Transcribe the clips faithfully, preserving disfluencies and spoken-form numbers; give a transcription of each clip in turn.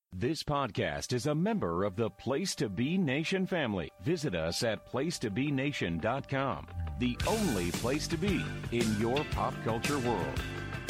This podcast is a member of the Place to Be Nation family. Visit us at place to be nation dot com, the only place to be in your pop culture world.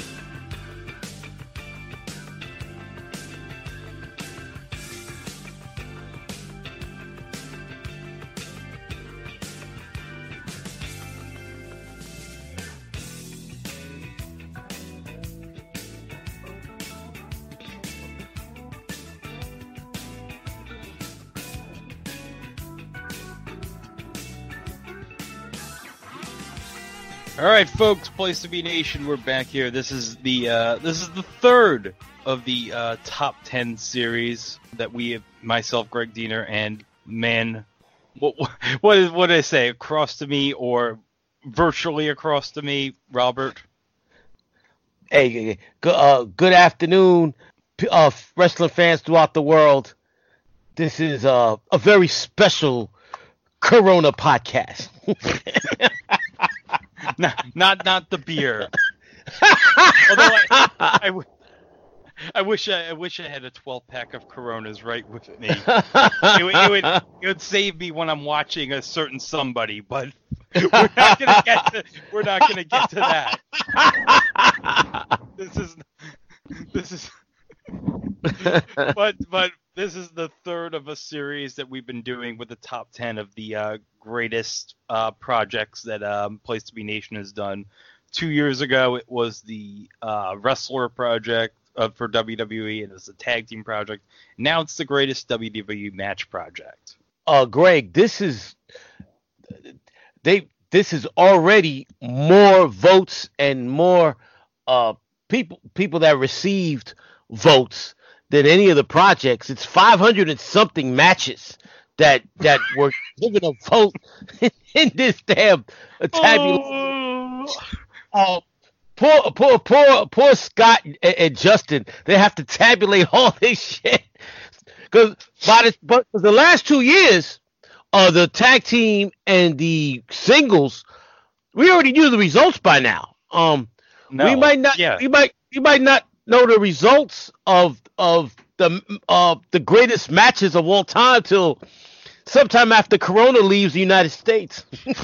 All right, folks, Place to Be Nation, we're back here. This is the uh, this is the third of the uh, top ten series that we, have, myself, Greg Diener, and man, what what is what did I say? Across to me or virtually across to me, Robert. Hey, good, uh, good afternoon, uh, wrestling fans throughout the world. This is uh, a very special Corona podcast. not, not, not the beer. Although I, I, I, I wish I, I wish I had a twelve pack of Coronas right with me. It, would, it would, it would save me when I'm watching a certain somebody, but we're not gonna get to, we're not gonna get to that. This is, this is, but but this is the third of a series that we've been doing with the top ten of the uh, greatest uh, projects that um, Place to Be Nation has done. Two years ago, it was the uh, Wrestler Project uh, for W W E, and it was a tag team project. Now it's the greatest W W E match project. Uh, Greg, this is they. This is already more votes and more uh, people people that received votes than any of the projects. It's five hundred and something matches that that were given a vote in this damn tabulation. Oh. Uh, poor, poor, poor, poor Scott and, and Justin. They have to tabulate all this shit because by the but the last two years, uh, the tag team and the singles, we already knew the results by now. Um, no. we might not. Yeah. We might. We might not know the results of of the uh the greatest matches of all time till sometime after Corona leaves the United States.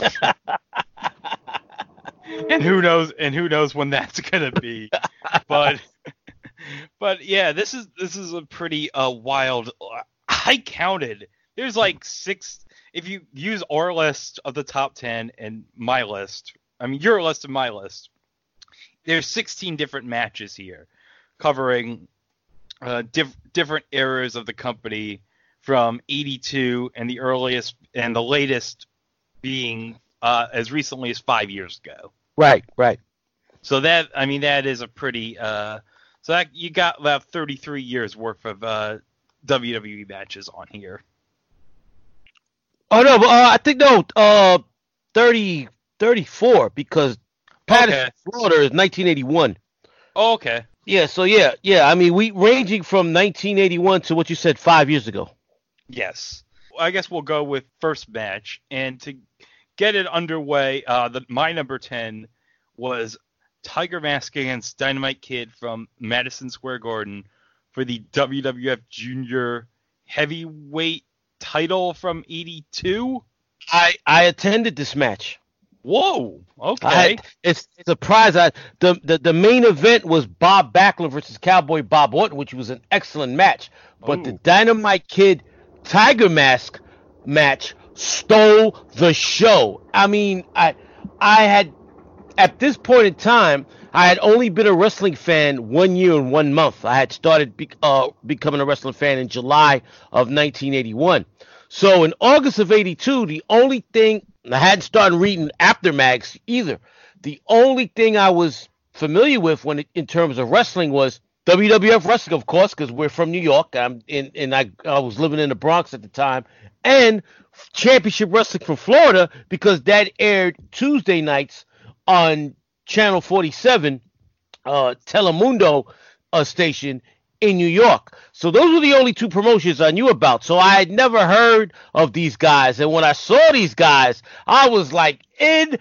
And who knows? And who knows when that's gonna be? But, but yeah, this is this is a pretty uh wild. I counted. There's like six. If you use our list of the top ten and my list, I mean your list and my list, there's sixteen different matches here, covering uh, diff- different eras of the company from eighty-two and the earliest and the latest being uh, as recently as five years ago. Right, right. So that, I mean, that is a pretty, uh, so that you got about thirty-three years worth of uh, W W E matches on here. Oh, no, but, uh, I think, no, uh, thirty, thirty-four, because Patterson, Okay. Florida is nineteen eighty-one. Oh, okay. Yeah, so yeah, yeah, I mean, we ranging from nineteen eighty-one to what you said five years ago. Yes. I guess we'll go with first match. And to get it underway, uh, the, my number ten was Tiger Mask against Dynamite Kid from Madison Square Garden for the W W F Junior Heavyweight title from eighty-two. I, I attended this match. Whoa. Okay. I had, it's, it's a surprise. I, the, the, the main event was Bob Backlund versus Cowboy Bob Orton, which was an excellent match. But Ooh. the Dynamite Kid Tiger Mask match stole the show. I mean, I I had, at this point in time, I had only been a wrestling fan one year and one month. I had started be, uh, becoming a wrestling fan in July of nineteen eighty-one. So in August of eighty-two, the only thing, I hadn't started reading Aftermags either. The only thing I was familiar with when it, in terms of wrestling was W W F wrestling, of course, because we're from New York. I'm in, and I, I was living in the Bronx at the time, and Championship Wrestling from Florida, because that aired Tuesday nights on Channel forty-seven, uh, Telemundo uh, station in New York. So those were the only two promotions I knew about. So I had never heard of these guys, and when I saw these guys, I was like,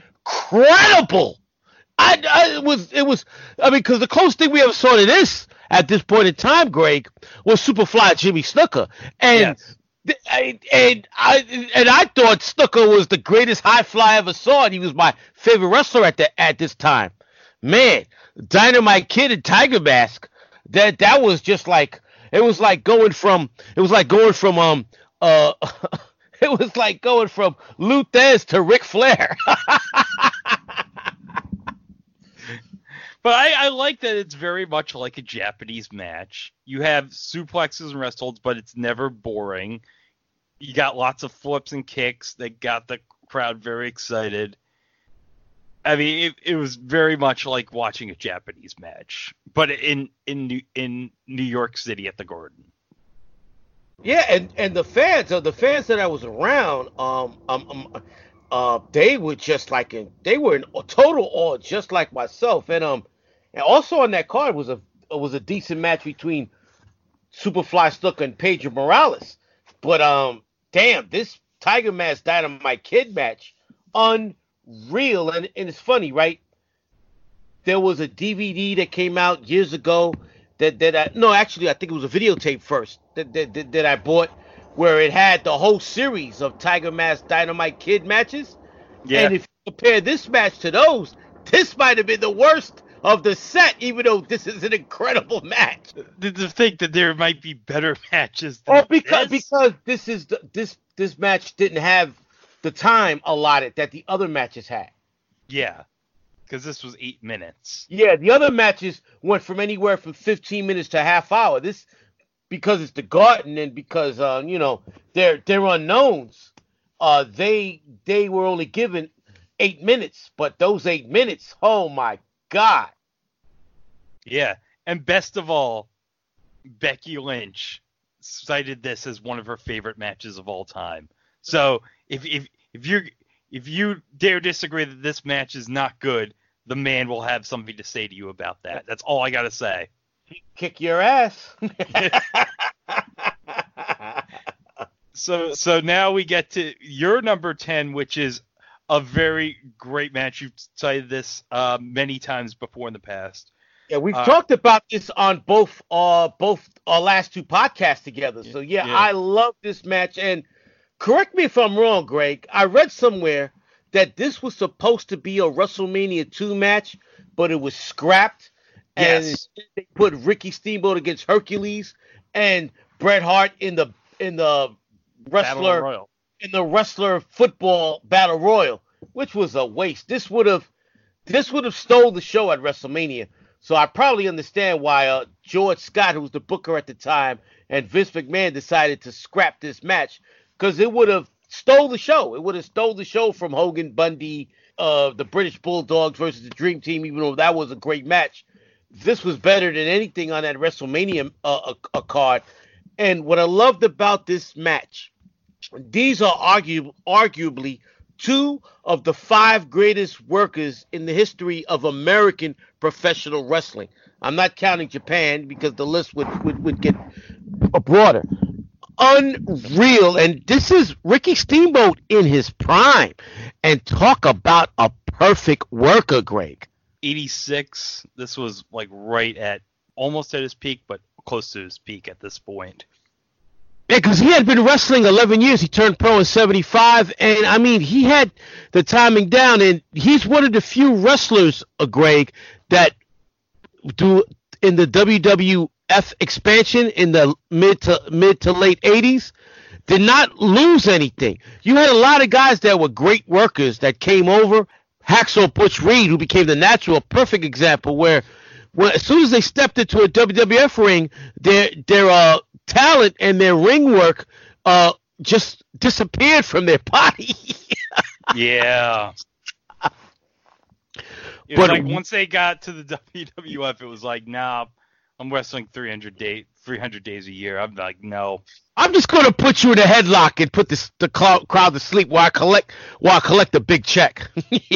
incredible. I, I it was it was I mean, because the closest thing we ever saw to this at this point in time, Greg, was Superfly Jimmy Snuka. And Yes. th- I- and I and I thought Snuka was the greatest high fly I ever saw, and he was my favorite wrestler at the at this time. Man, Dynamite Kid and Tiger Mask, that that was just like it was like going from it was like going from um uh it was like going from Luthez to Ric Flair. But I, I like that it's very much like a Japanese match. You have suplexes and rest holds, but it's never boring. You got lots of flips and kicks that got the crowd very excited. I mean, it, it was very much like watching a Japanese match, but in in New, in New York City at the Garden. Yeah, and, and the fans, uh, the fans that I was around, um, um, um, uh, they were just like in, they were in total awe, just like myself. And um, and also on that card was a was a decent match between Superfly Snuka and Pedro Morales. But um, damn, this Tiger Mask Dynamite Kid match, unreal. And and it's funny, right? There was a D V D that came out years ago. That, that I, no, actually, I think it was a videotape first that, that, that, that I bought, where it had the whole series of Tiger Mask Dynamite Kid matches. Yeah. And if you compare this match to those, this might have been the worst of the set, even though this is an incredible match. To to think that there might be better matches than Oh, because this? because this is the, this this match didn't have the time allotted that the other matches had. Yeah, because this was eight minutes. Yeah, the other matches went from anywhere from fifteen minutes to a half hour. This, because it's the Garden and because uh, you know they're they're unknowns. Uh, they they were only given eight minutes, but those eight minutes, oh my God! Yeah, and best of all, Becky Lynch cited this as one of her favorite matches of all time. So if if if you if you dare disagree that this match is not good, the man will have something to say to you about that. That's all I gotta say. Kick your ass. So so now we get to your number ten, which is a very great match. You've cited this uh, many times before in the past. Yeah, we've Uh, talked about this on both uh both our last two podcasts together. So yeah, Yeah. I love this match. And correct me if I'm wrong, Greg. I read somewhere that this was supposed to be a WrestleMania two match, but it was scrapped. And Yes. they put Ricky Steamboat against Hercules and Bret Hart in the in the Battle wrestler Royal. in the wrestler football battle royal, which was a waste. This would have this would have stole the show at WrestleMania. So I probably understand why uh, George Scott, who was the booker at the time, and Vince McMahon decided to scrap this match, because it would have stole the show. It would have stole the show from Hogan, Bundy, uh, the British Bulldogs versus the Dream Team, even though that was a great match. This was better than anything on that WrestleMania uh, a, a card. And what I loved about this match, these are argu- arguably two of the five greatest workers in the history of American professional wrestling. I'm not counting Japan because the list would, would, would get broader. Unreal. And this is Ricky Steamboat in his prime. And talk about a perfect worker, Greg. eighty-six. This was like right at almost at his peak, but close to his peak at this point. Yeah, because he had been wrestling eleven years. He turned pro in seventy-five. And, I mean, he had the timing down. And he's one of the few wrestlers, uh, Greg, that do in the W W F expansion in the mid to mid to late eighties did not lose anything. You had a lot of guys that were great workers that came over. Hacksaw Butch Reed, who became the natural, perfect example, where when, as soon as they stepped into a W W F ring, their their uh, talent and their ring work uh, just disappeared from their body. Yeah. It But- was like once they got to the W W F, it was like, nah, I'm wrestling three hundred day, three hundred days a year. I'm like, no. I'm just going to put you in a headlock and put this, the cl- crowd to sleep while I collect while I collect a big check.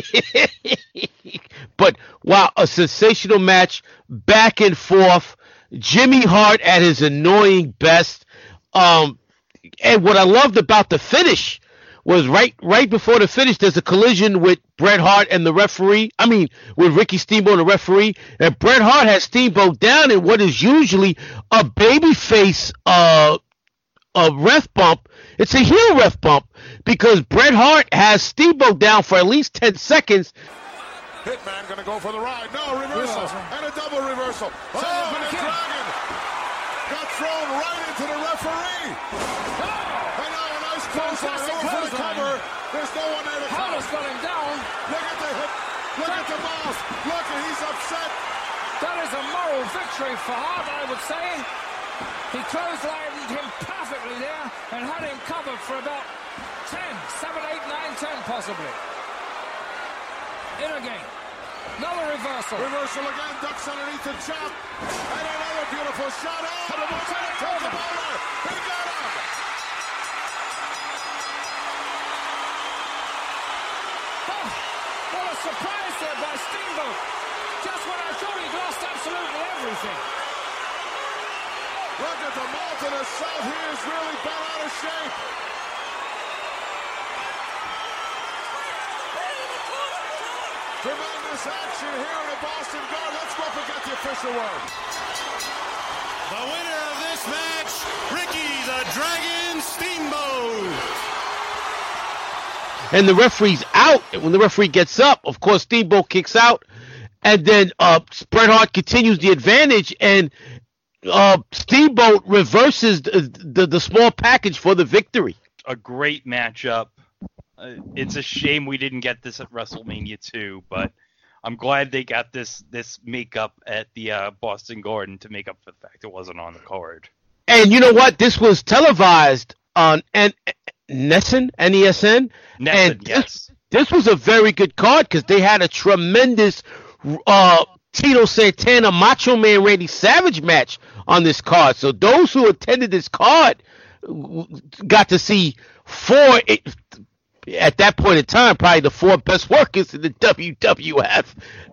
But wow, a sensational match, back and forth. Jimmy Hart at his annoying best. Um, and what I loved about the finish was right right before the finish. There's a collision with Bret Hart and the referee. I mean, with Ricky Steamboat and the referee, and Bret Hart has Steamboat down in what is usually a babyface uh a ref bump. It's a heel ref bump because Bret Hart has Steamboat down for at least ten seconds. Hitman gonna go for the ride. No, reversal. And a double reversal. Oh, and the Dragon got thrown right into the referee. And now a nice clothesline over for the cover. There's no one there to cover. Hollis got him down. Look at the hip. Look at the mouth. Look, and he's upset. That is a moral victory for Hart, I would say. He clotheslined him perfectly there and had him covered for about ten, seven, eight, nine, ten possibly. In again. Another reversal. Reversal again. Ducks underneath the chop. And another beautiful shot. Oh, the Montana took him over. He got him. Oh, what a surprise there by Steamboat. Just when I thought he'd lost absolutely everything. Look at the mouth of the South. He is really bent out of shape. Tremendous action here in the Boston Garden. Let's go up and get the official word. The winner of this match, Ricky the Dragon Steamboat. And the referee's out. And when the referee gets up, of course, Steamboat kicks out. And then uh, Bret Hart continues the advantage. And uh, Steamboat reverses the, the, the small package for the victory. A great matchup. Uh, it's a shame we didn't get this at WrestleMania two, but I'm glad they got this this makeup at the uh, Boston Garden to make up for the fact it wasn't on the card. And you know what? This was televised on N- Nesson, N E S N. Nesson, and this, yes. This was a very good card because they had a tremendous uh, Tito Santana Macho Man Randy Savage match on this card. So those who attended this card got to see four. It, at that point in time, probably the four best workers in the W W F.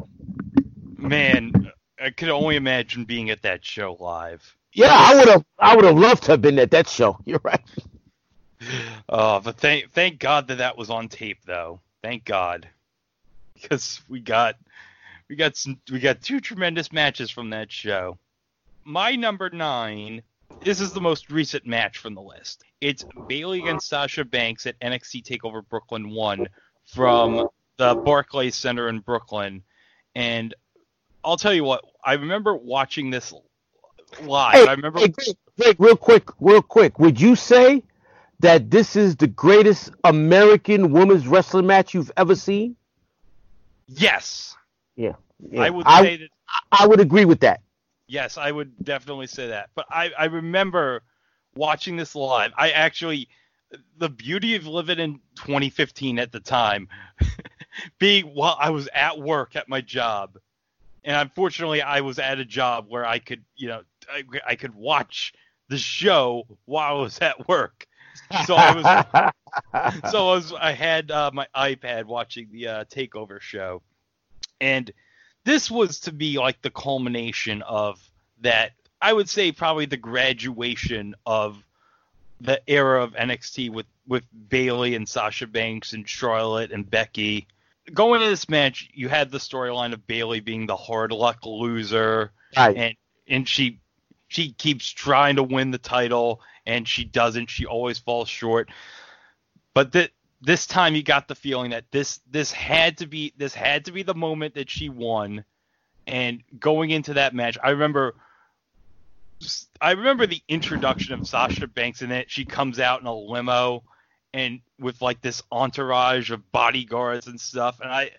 Man, I could only imagine being at that show live. Yeah, I would have. I would have loved to have been at that show. You're right. Oh, but thank thank God that that was on tape, though. Thank God, because we got we got some we got two tremendous matches from that show. My number nine. This is the most recent match from the list. It's Bayley against Sasha Banks at N X T TakeOver Brooklyn one from the Barclays Center in Brooklyn. And I'll tell you what, I remember watching this live. Hey, I remember. Hey, Greg, Greg, real quick, real quick. Would you say that this is the greatest American women's wrestling match you've ever seen? Yes. Yeah. yeah. I would I, say that. I would agree with that. Yes, I would definitely say that. But I, I remember watching this live. I actually, the beauty of living in twenty fifteen at the time, being while I was at work at my job, and unfortunately I was at a job where I could, you know, I, I could watch the show while I was at work. So I was, so I was, I had uh, my iPad watching the uh, Takeover show, and this was to be like the culmination of that. I would say probably the graduation of the era of N X T with, with Bayley and Sasha Banks and Charlotte and Becky. Going into this match, you had the storyline of Bayley being the hard luck loser, right. and and she she keeps trying to win the title and she doesn't. She always falls short. But that. This time you got the feeling that this this had to be this had to be the moment that she won. And going into that match, I remember I remember the introduction of Sasha Banks in it. She comes out in a limo and with like this entourage of bodyguards and stuff. And I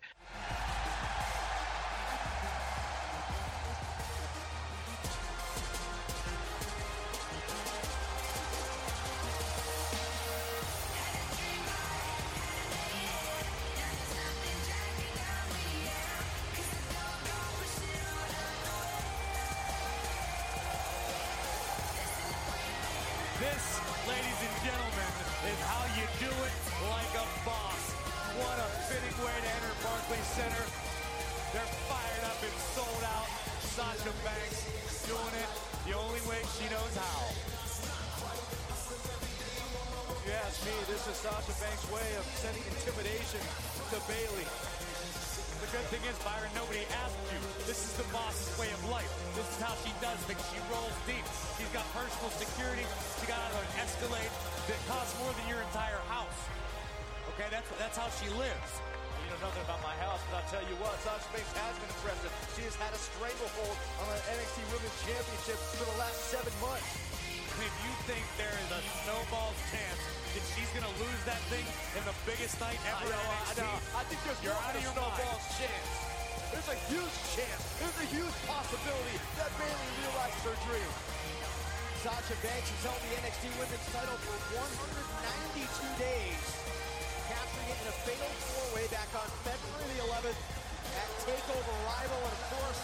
This, ladies and gentlemen, is how you do it like a boss. What a fitting way to enter Barclays Center. They're fired up and sold out. Sasha Banks doing it the only way she knows how. Yeah. ask me, this is Sasha Banks' way of sending intimidation to Bayley. The good thing is, Byron, nobody asked you. This is the boss's way of life. This is how she does things. She rolls deep. She's got personal security. She got out of an Escalade that costs more than your entire house. Okay, that's that's how she lives. You know nothing about my house, but I'll tell you what, Sasha Banks has been impressive. She has had a stranglehold on the N X T Women's Championship for the last seven months. If you think there is a snowball's chance that she's going to lose that thing in the biggest night ever in N X T, I, I think there's you're more out than of a your snowball's mind. chance. There's a huge chance. There's a huge possibility that Bayley realizes her dream. Sasha Banks has held the N X T Women's title for one hundred ninety-two days, capturing it in a fatal four-way back on February the eleventh at TakeOver Rival, and of course,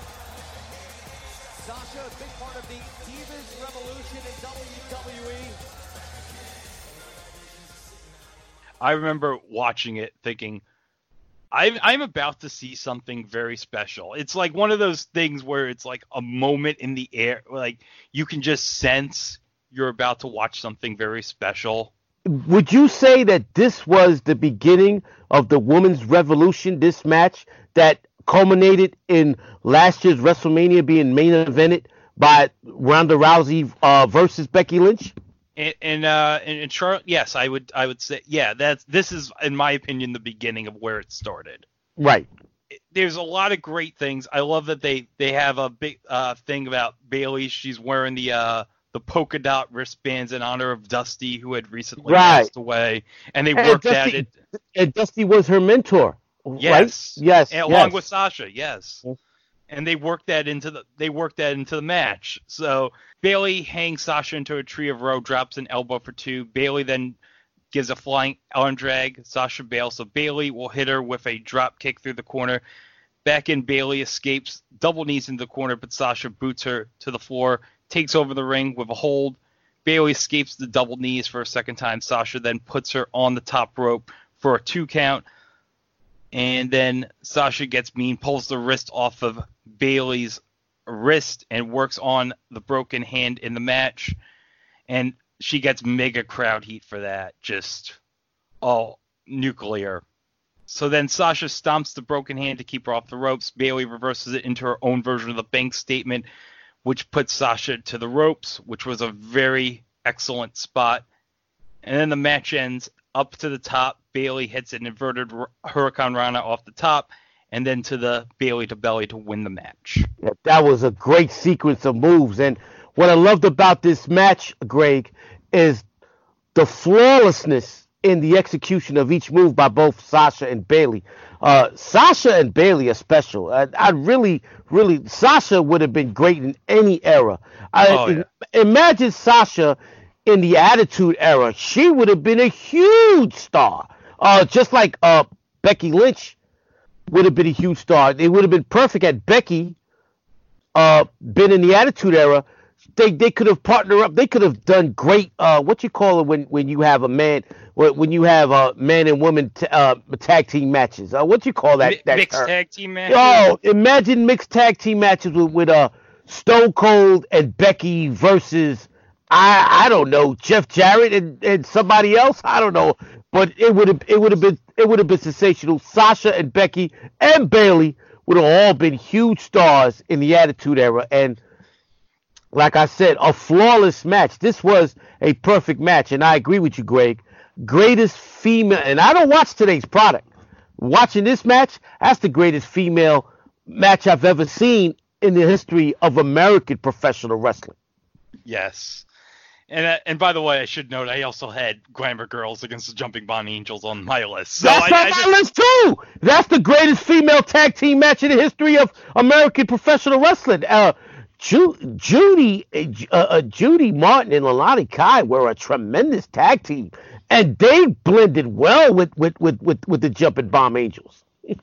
Sasha, a big part of the Divas Revolution in W W E. I remember watching it thinking, I'm, I'm about to see something very special. It's like one of those things where it's like a moment in the air, like you can just sense you're about to watch something very special. Would you say that this was the beginning of the women's revolution, this match that culminated in last year's WrestleMania being main evented by Ronda Rousey uh, versus Becky Lynch? And and uh and, and Charlotte, yes, I would I would say yeah, that's this is in my opinion the beginning of where it started. Right. There's a lot of great things. I love that they they have a big uh thing about Bayley. She's wearing the uh the polka dot wristbands in honor of Dusty, who had recently Right. passed away, and they And worked Dusty, at it. And Dusty was her mentor. Yes, Right? Yes. and along yes. with Sasha, yes. And they worked that into the they worked that into the match. So Bayley hangs Sasha into a tree of row, drops an elbow for two. Bayley then gives a flying arm drag. Sasha bails, so Bayley will hit her with a drop kick through the corner. Back in, Bayley escapes, double knees into the corner, but Sasha boots her to the floor, takes over the ring with a hold. Bayley escapes the double knees for a second time. Sasha then puts her on the top rope for a two count. And then Sasha gets mean, pulls the wrist off of Bayley's wrist and works on the broken hand in the match. And she gets mega crowd heat for that. Just all nuclear. So then Sasha stomps the broken hand to keep her off the ropes. Bayley reverses it into her own version of the bank statement, which puts Sasha to the ropes, which was a very excellent spot. And then the match ends up to the top. Bayley hits an inverted Hurricane Rana off the top, and then to the Bayley to belly to win the match. Yeah, that was a great sequence of moves. And what I loved about this match, Greg, is the flawlessness in the execution of each move by both Sasha and Bayley. Uh, Sasha and Bayley are special. I, I really, really, Sasha would have been great in any era. I, Oh, yeah. Imagine Sasha in the Attitude Era. She would have been a huge star. Uh, just like uh, Becky Lynch would have been a huge star. It would have been perfect had Becky uh, been in the Attitude Era. They they could have partnered up. They could have done great. Uh, what you call it when, when you have a man when when you have a man and woman t- uh, tag team matches. Uh, what you call that? Mi- that mixed term? tag team match. Oh, imagine mixed tag team matches with with uh Stone Cold and Becky versus I I don't know Jeff Jarrett and, and somebody else. I don't know, but it would have it would have been it would have been sensational. Sasha and Becky and Bayley would have all been huge stars in the Attitude Era, and like I said, a flawless match. This was a perfect match, and I agree with you, Greg. Greatest female, and I don't watch today's product. Watching this match, that's the greatest female match I've ever seen in the history of American professional wrestling. Yes. And uh, and by the way, I should note I also had Glamour Girls against the Jumping Bond Angels on my list. So That's I, on I my just, list too. That's the greatest female tag team match in the history of American professional wrestling. Uh, Ju- Judy, uh, uh, Judy Martin and Lilani Kai were a tremendous tag team, and they blended well with with with with, with the Jumping Bomb Angels.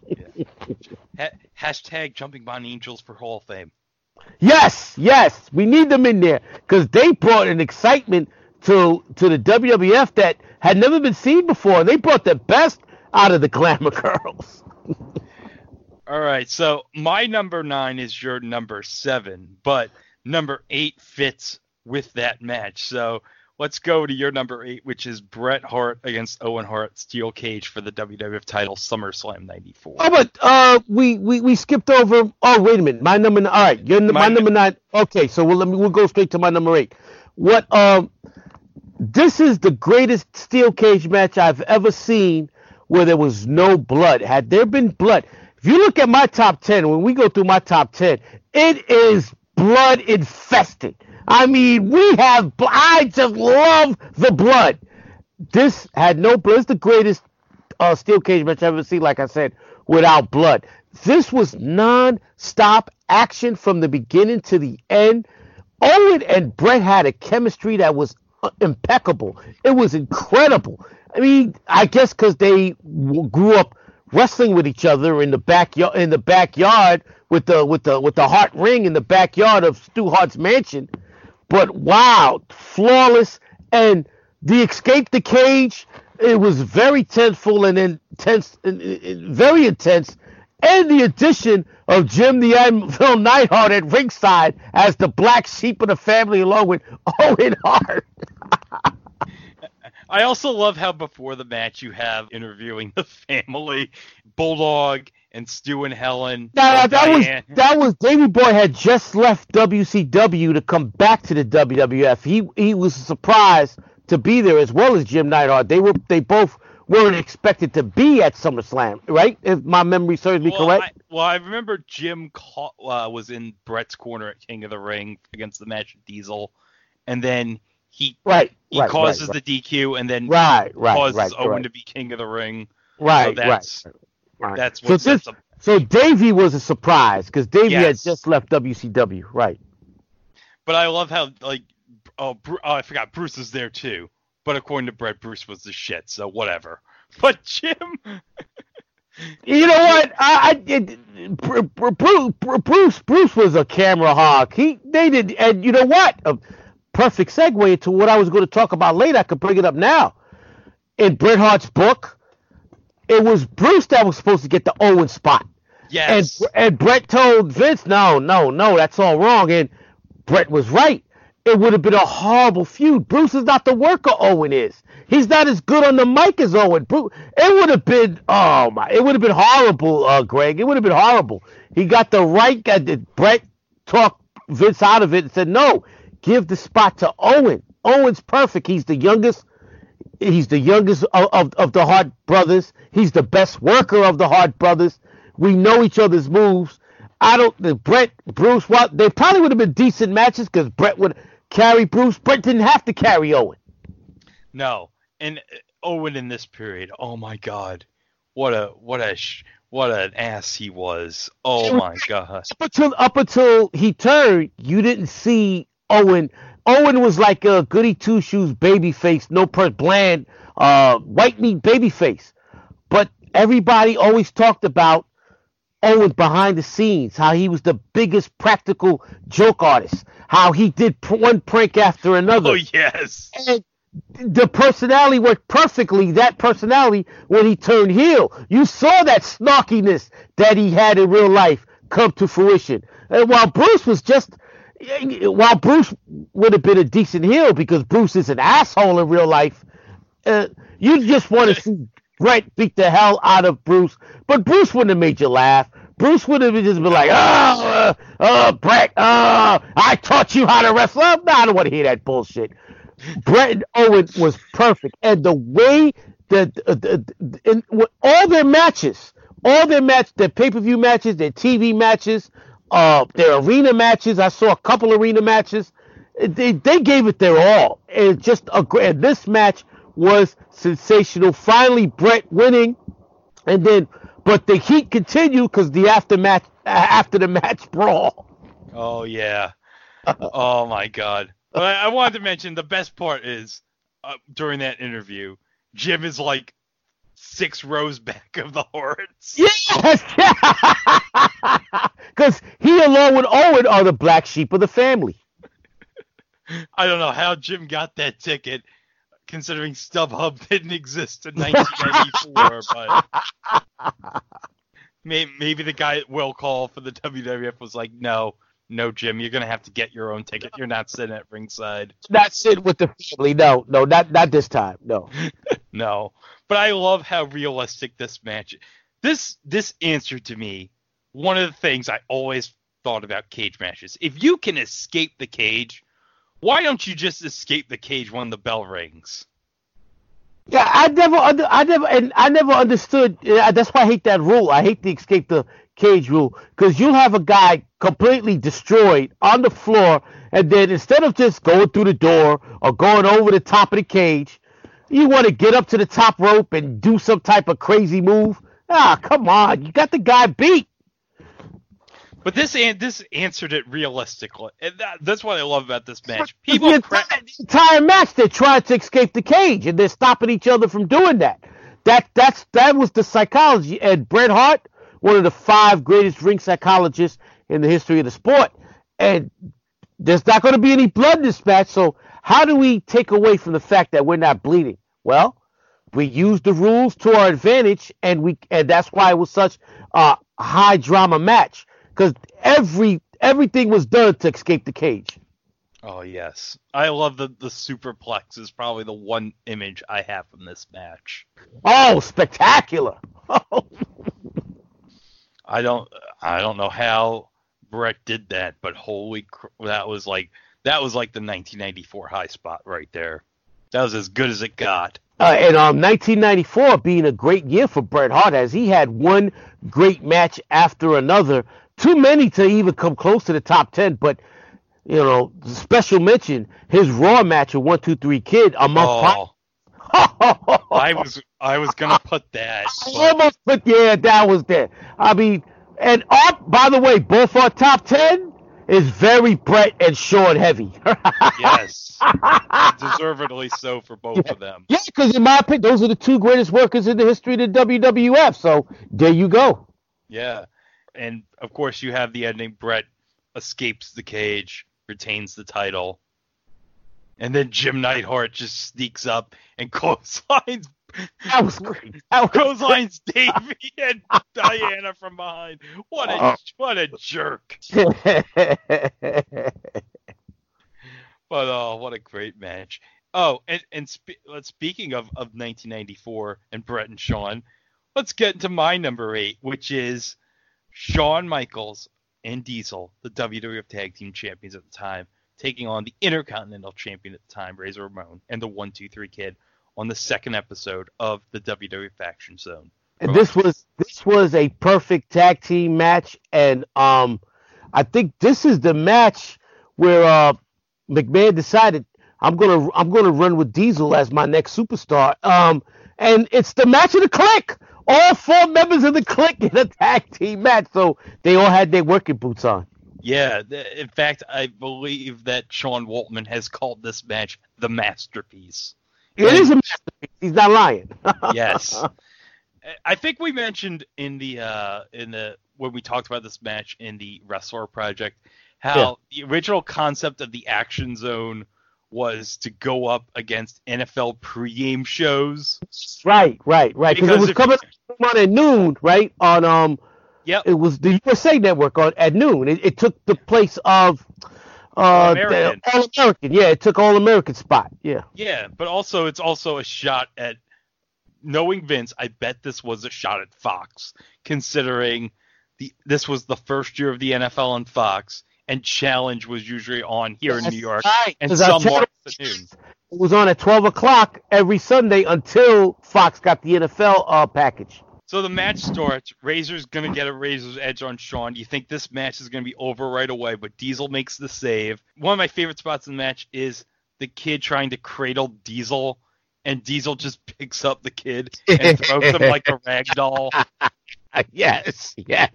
ha- hashtag Jumping Bond Angels for Hall of Fame. Yes, yes, we need them in there because they brought an excitement to to the W W F that had never been seen before. They brought the best out of the Glamour Girls. All right, so my number nine is your number seven, but number eight fits with that match. So let's go to your number eight, which is Bret Hart against Owen Hart, steel cage for the W W F title, SummerSlam ninety-four. Oh, but uh, we, we, we skipped over. Oh, wait a minute. My number. All right, your my, my number nine. Okay, so we'll let me we'll go straight to my number eight. What um, this is the greatest steel cage match I've ever seen where there was no blood. Had there been blood, if you look at my top ten, when we go through my top ten, it is blood infested. I mean, we have. I just love the blood. This had no blood. It's the greatest uh, steel cage match I've ever seen. Like I said, without blood. This was non-stop action from the beginning to the end. Owen and Bret had a chemistry that was impeccable. It was incredible. I mean, I guess because they w- grew up wrestling with each other in the backyard, in the backyard with the with the with the Hart ring in the backyard of Stu Hart's mansion. But wow, flawless, and the escape the cage. It was very tenseful and intense, and, and very intense. And the addition of Jim the Anvil Neidhart at ringside as the black sheep of the family, along with Owen Hart. I also love how before the match you have interviewing the family, Bulldog and Stu and Helen. Now, and that was Diane. that was Davey Boy had just left W C W to come back to the W W F. He he was surprised to be there, as well as Jim Neidhart. They were they both weren't expected to be at SummerSlam, right? If my memory serves me well, correct. I, well, I remember Jim caught, uh, was in Bret's corner at King of the Ring against the match with Diesel, and then he right he right, causes right, right. the D Q, and then right right causes right, Owen right. to be King of the Ring. Right, so that's, right, right. That's so what this, sets up. So Davey was a surprise because Davey Yes. had just left W C W, right? But I love how like oh, Bru- oh I forgot Bruce is there too. But according to Bret, Bruce was the shit, so whatever. But Jim, you know what? I, I it, Br- Br- Bruce, Bruce Bruce was a camera hog. He they did, and you know what? A perfect segue into what I was going to talk about later. I could bring it up now. In Bret Hart's book, it was Bruce that was supposed to get the Owen spot. yes, And and Bret told Vince, no, no, no, that's all wrong. And Bret was right. It would have been a horrible feud. Bruce is not the worker Owen is. He's not as good on the mic as Owen. Bruce, it would have been, oh my, it would have been horrible, uh, Greg. It would have been horrible. He got the right guy. Bret talked Vince out of it and said, no, give the spot to Owen. Owen's perfect. He's the youngest. He's the youngest of, of, of the Hart brothers. He's the best worker of the Hart brothers. We know each other's moves. I don't. The Bret, Bruce, well, they probably would have been decent matches because Bret would carry Bruce. Bret didn't have to carry Owen. no, and Owen in this period, oh my God, what a what a sh- what an ass he was. Oh my God. Up until up until he turned, you didn't see Owen. Owen was like a goody two shoes baby face, no per bland, uh, white meat baby face. But everybody always talked about Owen behind the scenes, how he was the biggest practical joke artist, how he did pr- one prank after another. Oh yes. And the personality worked perfectly, that personality, when he turned heel. You saw that snarkiness that he had in real life come to fruition. And while Bruce was just, while Bruce would have been a decent heel because Bruce is an asshole in real life, uh, you just want to see Bret beat the hell out of Bruce. But Bruce wouldn't have made you laugh. Bruce would have just been like, oh, uh, oh, Bret, oh, I taught you how to wrestle. No, I don't want to hear that bullshit. Bret and Owen was perfect. And the way that uh, the, in, all their matches, all their match, their pay-per-view matches, their T V matches, uh, their arena matches, I saw a couple arena matches, they, they gave it their all. And just a great, and this match was sensational. Finally, Bret winning, and then, but the heat continued because the aftermatch, after the match brawl. Oh yeah. Oh my God. But I, I wanted to mention the best part is uh, during that interview, Jim is like six rows back of the Harts. Yes, because he along with Owen are the black sheep of the family. I don't know how Jim got that ticket, considering StubHub didn't exist in nineteen ninety-four, but maybe, maybe the guy at Will Call for the W W F was like, no, No, Jim, you're gonna have to get your own ticket. You're not sitting at ringside. Not sit with the family. No, no, not not this time. No. No, but I love how realistic this match. This this answered to me one of the things I always thought about cage matches. If you can escape the cage, why don't you just escape the cage when the bell rings? Yeah, I never, under, I never, and I never understood. Uh, that's why I hate that rule. I hate the escape the cage rule, because you'll have a guy completely destroyed on the floor, and then instead of just going through the door or going over the top of the cage, you want to get up to the top rope and do some type of crazy move. Ah, come on, you got the guy beat. But this an- this answered it realistically, and that, that's what I love about this match. People the cra- entire, the entire match, they're trying to escape the cage, and they're stopping each other from doing that. That that's that was the psychology. And Bret Hart, one of the five greatest ring psychologists in the history of the sport, and there's not going to be any blood in this match. So how do we take away from the fact that we're not bleeding? Well, we use the rules to our advantage, and we and that's why it was such a high drama match. Because every everything was done to escape the cage. Oh yes, I love the the superplex. Is probably the one image I have from this match. Oh, spectacular! I don't I don't know how Bret did that, but holy cr- that was like that was like the nineteen ninety-four high spot right there. That was as good as it got. Uh, and um, nineteen ninety-four being a great year for Bret Hart, as he had one great match after another. Too many to even come close to the top ten, but, you know, special mention, his Raw match with one two three Kid a month Oh, prior. I was I was gonna put that. I But almost put, yeah, that was there. I mean, and our, by the way, both our top ten is very Bret and Shawn heavy. yes, deservedly so for both of them. Yeah, because in my opinion, those are the two greatest workers in the history of the W W F. So there you go. Yeah, and of course you have the ending. Bret escapes the cage, retains the title, and then Jim Neidhart just sneaks up and clotheslines. That was great. That was Clotheslines Davey and Diana from behind. What a Oh. what a jerk! But oh, what a great match! Oh, and and spe- speaking of of nineteen ninety-four and Bret and Shawn, let's get into my number eight, which is Shawn Michaels and Diesel, the W W F Tag Team Champions at the time, taking on the Intercontinental Champion at the time, Razor Ramon, and the one two three Kid on the second episode of the W W F Action Zone. And this was this was a perfect tag team match, and um, I think this is the match where uh, McMahon decided I'm gonna I'm gonna run with Diesel as my next superstar. Um, and it's the match of the Clique. All four members of the Clique in a tag team match, so they all had their working boots on. Yeah, th- in fact, I believe that Sean Waltman has called this match the masterpiece. It is a masterpiece. He's not lying. Yes. I think we mentioned in the uh, in the when we talked about this match in the Wrestler Project how the original concept of the Action Zone was to go up against N F L pregame shows. Right, right, right. Because it was if- coming on at noon, right? On um, Yep. it was the U S A Network on at noon. It, it took the place of uh, All-American. the All American. Yeah, it took All American spot. Yeah. Yeah, but also it's also a shot at knowing Vince. I bet this was a shot at Fox, considering the this was the first year of the N F L on Fox, and Challenge was usually on here in That's New York, right, and 'cause our some channel- mornings at noon. It was on at twelve o'clock every Sunday until Fox got the N F L uh, package. So the match starts. Razor's gonna get a Razor's edge on Shawn. You think this match is gonna be over right away, but Diesel makes the save. One of my favorite spots in the match is the Kid trying to cradle Diesel, and Diesel just picks up the Kid and throws him like a rag doll. Yes, yes.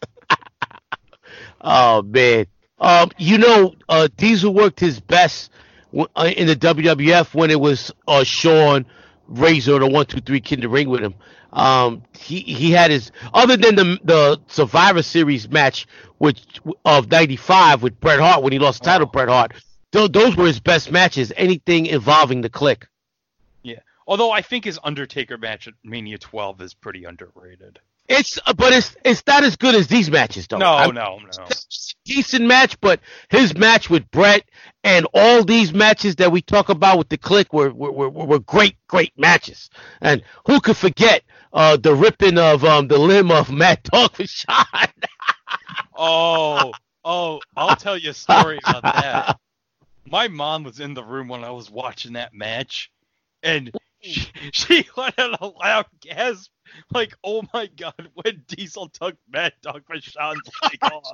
Oh man. Um, you know, uh, Diesel worked his best w- uh, in the W W F when it was uh, Shawn, Razor, the one two three Kid in the ring with him. Um, he he had his other than the the Survivor Series match which of ninety-five with Bret Hart when he lost the title to Oh. Bret Hart. Th- those were his best matches. Anything involving the Clique. Yeah. Although I think his Undertaker match at Mania twelve is pretty underrated. It's but it's it's not as good as these matches, though. No, I'm, no, no. It's a decent match, but his match with Brett and all these matches that we talk about with the Click were were, were, were great, great matches. And who could forget uh, the ripping of um, the limb of Mad Dog Vachon? Oh, oh, I'll tell you a story about that. My mom was in the room when I was watching that match, and she, she let out a loud gasp, like, oh my god, when Diesel took Mad Dog Vachon's leg off.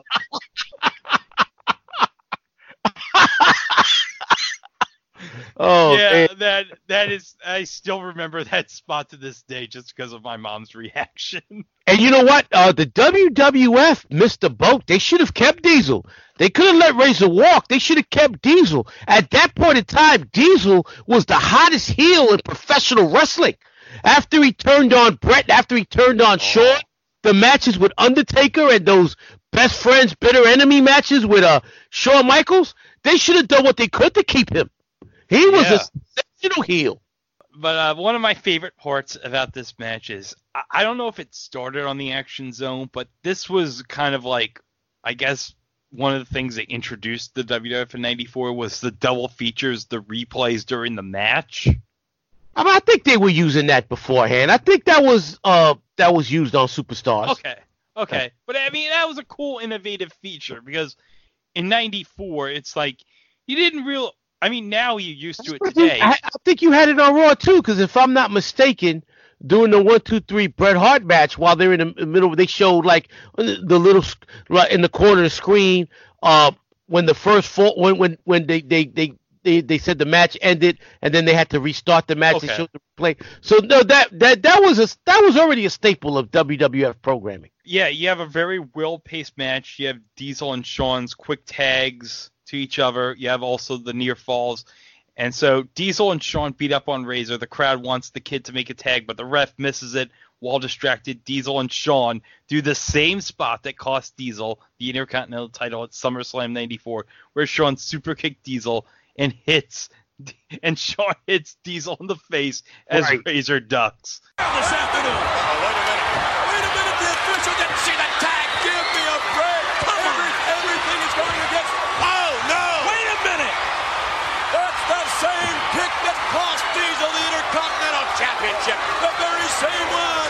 Oh, yeah, man. that that is. I still remember that spot to this day, just because of my mom's reaction. And you know what? Uh, the W W F missed the boat. They should have kept Diesel. They could have let Razor walk. They should have kept Diesel. At that point in time, Diesel was the hottest heel in professional wrestling. After he turned on Brett, after he turned on Shawn, the matches with Undertaker and those best friends, bitter enemy matches with uh Shawn Michaels, they should have done what they could to keep him. He was Yeah. a sensational heel. But uh, one of my favorite parts about this match is, I, I don't know if it started on the Action Zone, but this was kind of like, I guess, one of the things that introduced the W W F in ninety-four was the double features, the replays during the match. I mean, I think they were using that beforehand. I think that was uh that was used on Superstars. Okay, okay. But I mean, that was a cool, innovative feature, because in ninety-four, it's like, you didn't real... I mean, now you're used to it today. I, I think you had it on Raw too, because if I'm not mistaken, during the one, two, three Bret Hart match, while they're in the middle, they showed like the little right in the corner of the screen. Uh, when the first four, when when when they they they. They, they said the match ended, and then they had to restart the match Okay. and show the play. So no, that that that was a that was already a staple of W W F programming. Yeah, you have a very well-paced match. You have Diesel and Shawn's quick tags to each other. You have also the near falls. And so Diesel and Shawn beat up on Razor. The crowd wants the kid to make a tag, but the ref misses it. While distracted, Diesel and Shawn do the same spot that cost Diesel the Intercontinental title at SummerSlam ninety-four, where Shawn super kicked Diesel and hits, and Shawn hits Diesel in the face as Right. Razor ducks. This afternoon. Oh, wait a minute. Wait a minute. The official didn't see the tag. Give me a break. Come Every, on. Everything is going against. Oh, no. Wait a minute. That's the same kick that cost Diesel the Intercontinental Championship. The very same one.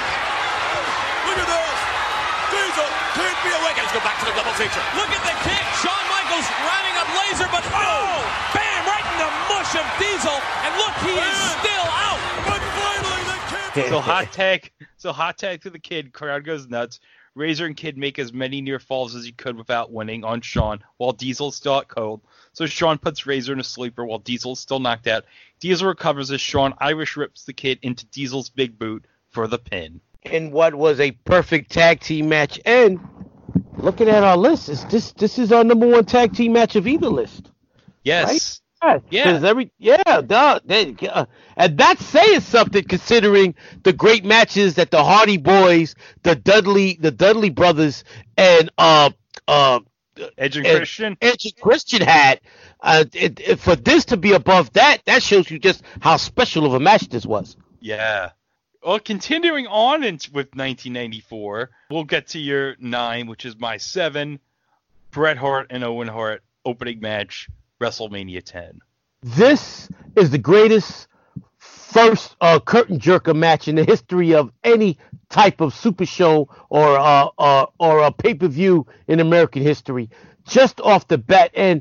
Look at this. Diesel can't be awake. Let's go back to the double feature. Look at the kick. Shawn Michaels rounding up Laser, but oh, bam, right in the mush of Diesel. And look, he is still out. But finally, the kid. So hot tag, so hot tag to the Kid. Crowd goes nuts. Razor and Kid make as many near falls as he could without winning on Shawn, while Diesel's still out cold. So Shawn puts Razor in a sleeper while Diesel's still knocked out. Diesel recovers as Shawn Irish rips the Kid into Diesel's big boot for the pin. In what was a perfect tag team match, and looking at our list, is this this is our number one tag team match of either list. Yes. Right? Yeah. 'Cause every yeah, duh, they, uh, and that's saying something considering the great matches that the Hardy Boys, the Dudley, the Dudley brothers, and uh uh Edge and and Christian. Edge and Christian had. Uh, it, it, for this to be above that, that shows you just how special of a match this was. Yeah. Well, continuing on in, with nineteen ninety-four, we'll get to your nine, which is my seven. Bret Hart and Owen Hart opening match, WrestleMania ten. This is the greatest first uh, curtain jerker match in the history of any type of super show or uh, uh, or a pay-per-view in American history. Just off the bat, and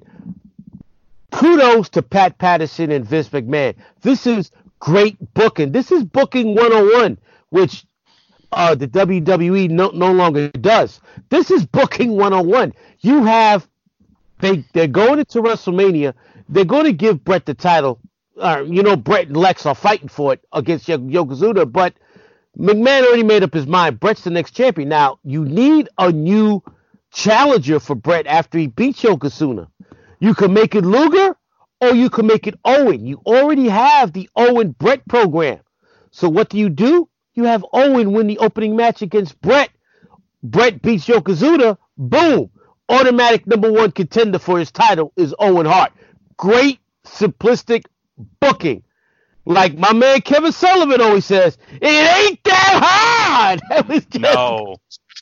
kudos to Pat Patterson and Vince McMahon. This is great booking. This is booking one oh one, which uh, the W W E no, no longer does. This is booking one oh one. You have they they're going into WrestleMania. They're going to give Bret the title. Uh, you know, Bret and Lex are fighting for it against Yo- Yokozuna, but McMahon already made up his mind. Bret's the next champion. Now, you need a new challenger for Bret after he beats Yokozuna. You can make it Luger, or you can make it Owen. You already have the Owen-Bret program. So what do you do? You have Owen win the opening match against Bret. Bret beats Yokozuna. Boom. Automatic number one contender for his title is Owen Hart. Great, simplistic booking. Like my man Kevin Sullivan always says, it ain't that God, that was just, No.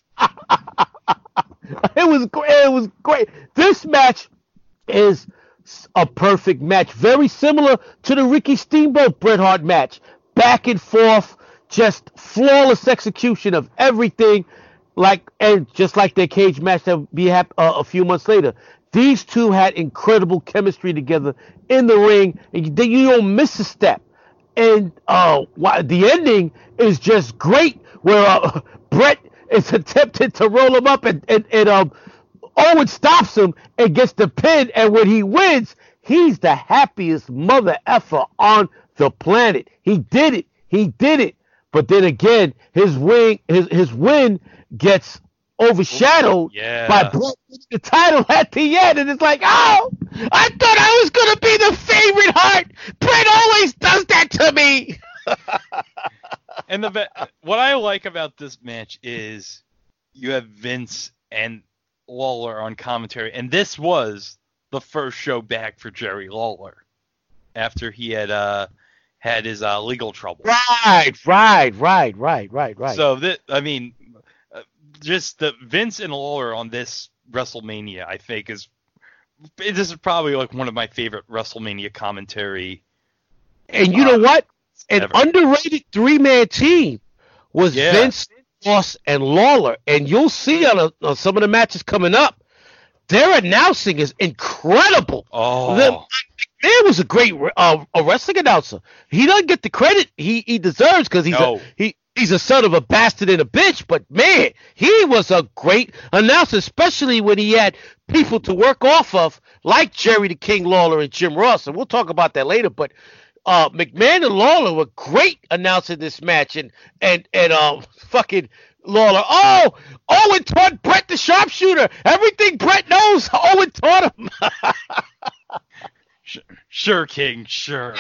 it was great. It was great. This match is a perfect match, very similar to the Ricky Steamboat Bret Hart match. Back and forth, just flawless execution of everything, like and just like their cage match that we have uh, a few months later. These two had incredible chemistry together in the ring, and you, you don't miss a step. And uh, the ending is just great, where uh, Bret is attempted to roll him up, and and, and um, Owen stops him and gets the pin. And when he wins, he's the happiest mother effer on the planet. He did it. He did it. But then again, his win, his his win gets overshadowed Yeah. by Bret winning the title at the end, and it's like, oh, I thought I was gonna be the favorite Hart. Bret always does that to me. And the ve- what I like about this match is you have Vince and Lawler on commentary, and this was the first show back for Jerry Lawler after he had uh had his uh, legal trouble. Right, right, right, right, right, right. So that I mean, uh, just the Vince and Lawler on this WrestleMania, I think is this is probably like one of my favorite WrestleMania commentary. And you uh, know what? An ever. underrated three-man team was Yeah. Vince, Ross, and Lawler. And you'll see on, a, on some of the matches coming up, their announcing is incredible. Oh, The, Man was a great uh, a wrestling announcer. He doesn't get the credit he, he deserves because he's No. a he he's a son of a bastard and a bitch. But man, he was a great announcer, especially when he had people to work off of like Jerry the King Lawler and Jim Ross. And we'll talk about that later. But uh, McMahon and Lawler were great announcing this match, and and and um fucking Lawler. Oh, Owen taught Bret the sharpshooter. Everything Bret knows, Owen taught him. sure, King, sure.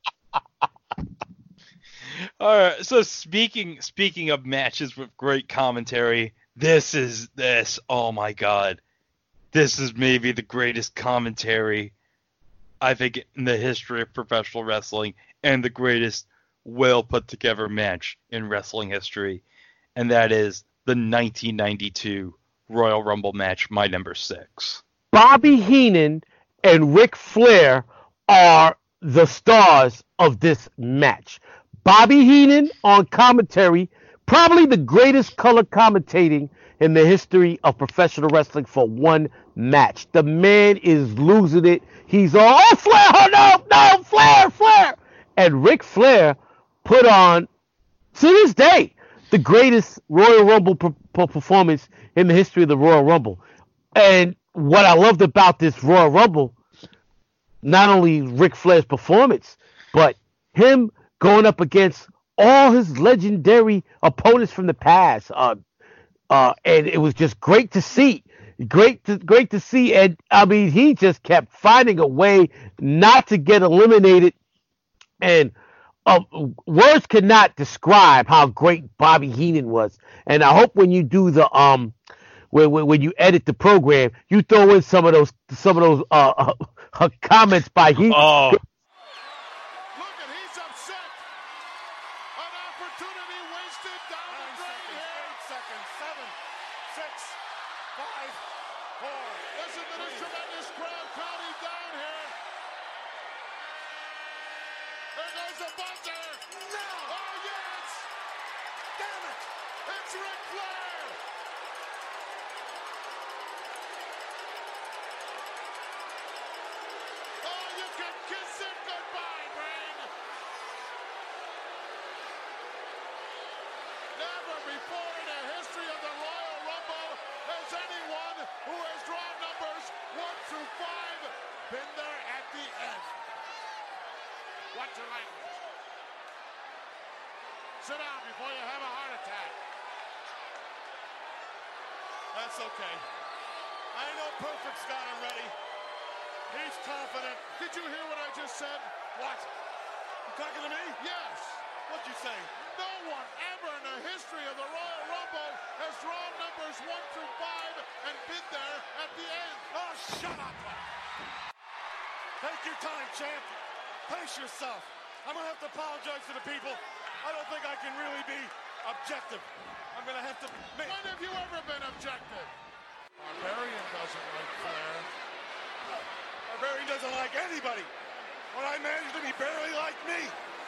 All right. So speaking speaking of matches with great commentary, this is this. Oh my God, this is maybe the greatest commentary I think in the history of professional wrestling, and the greatest well put together match in wrestling history, and that is the nineteen ninety-two Royal Rumble match, my number six. Bobby Heenan and Ric Flair are the stars of this match. Bobby Heenan on commentary, probably the greatest color commentating in the history of professional wrestling for one match. The man is losing it. He's all, oh, Flair, oh, no, no, Flair, Flair. And Ric Flair put on, to this day, the greatest Royal Rumble per- per- performance in the history of the Royal Rumble. And what I loved about this Royal Rumble, not only Ric Flair's performance, but him going up against all his legendary opponents from the past. Uh, uh, and it was just great to see. Great to great to see. And I mean, he just kept finding a way not to get eliminated. And uh, words cannot describe how great Bobby Heenan was. And I hope when you do the um, when when, when you edit the program, you throw in some of those some of those uh, uh comments by Heenan. Oh, Look at, he's upset. An opportunity wasted down the drain here. Eight seconds, seven, six, five, four. Listen to this tremendous crowd counting down here. There goes a buzzer. No. Oh, yes. Damn it. It's Ric Flair. Oh, you can kiss it goodbye, Brain. Never before in the history of the Royal Rumble has anyone who has drawn numbers one through five been there at the end. Watch your language. Sit down before you have a heart attack. That's okay. I know Perfect's got him ready. He's confident. Did you hear what I just said? What? You talking to me? Yes. What'd you say? No one ever in the history of the Royal Rumble has drawn numbers one through five and been there at the end. Oh, shut up. Take your time, champ. Pace yourself. I'm going to have to apologize to the people. I don't think I can really be objective. I'm going to have to make... When have you ever been objective? Barbarian doesn't like Flair. Barbarian doesn't like anybody. When I managed him, he barely liked me.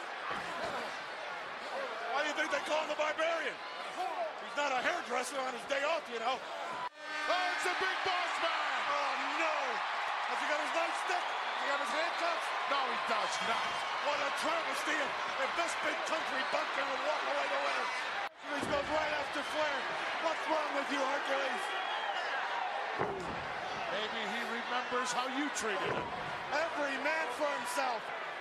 Why do you think they call him the Barbarian? He's not a hairdresser on his day off, you know. Oh, it's a big boss man! Oh, no! Has he got his nightstick? Does he have his handcuffs? No, he does not. What a travesty if, if this big country bumpkin would walk away the winner. Hercules goes right after Flair. What's wrong with you, Hercules? Maybe he remembers how you treated him. Every man for himself.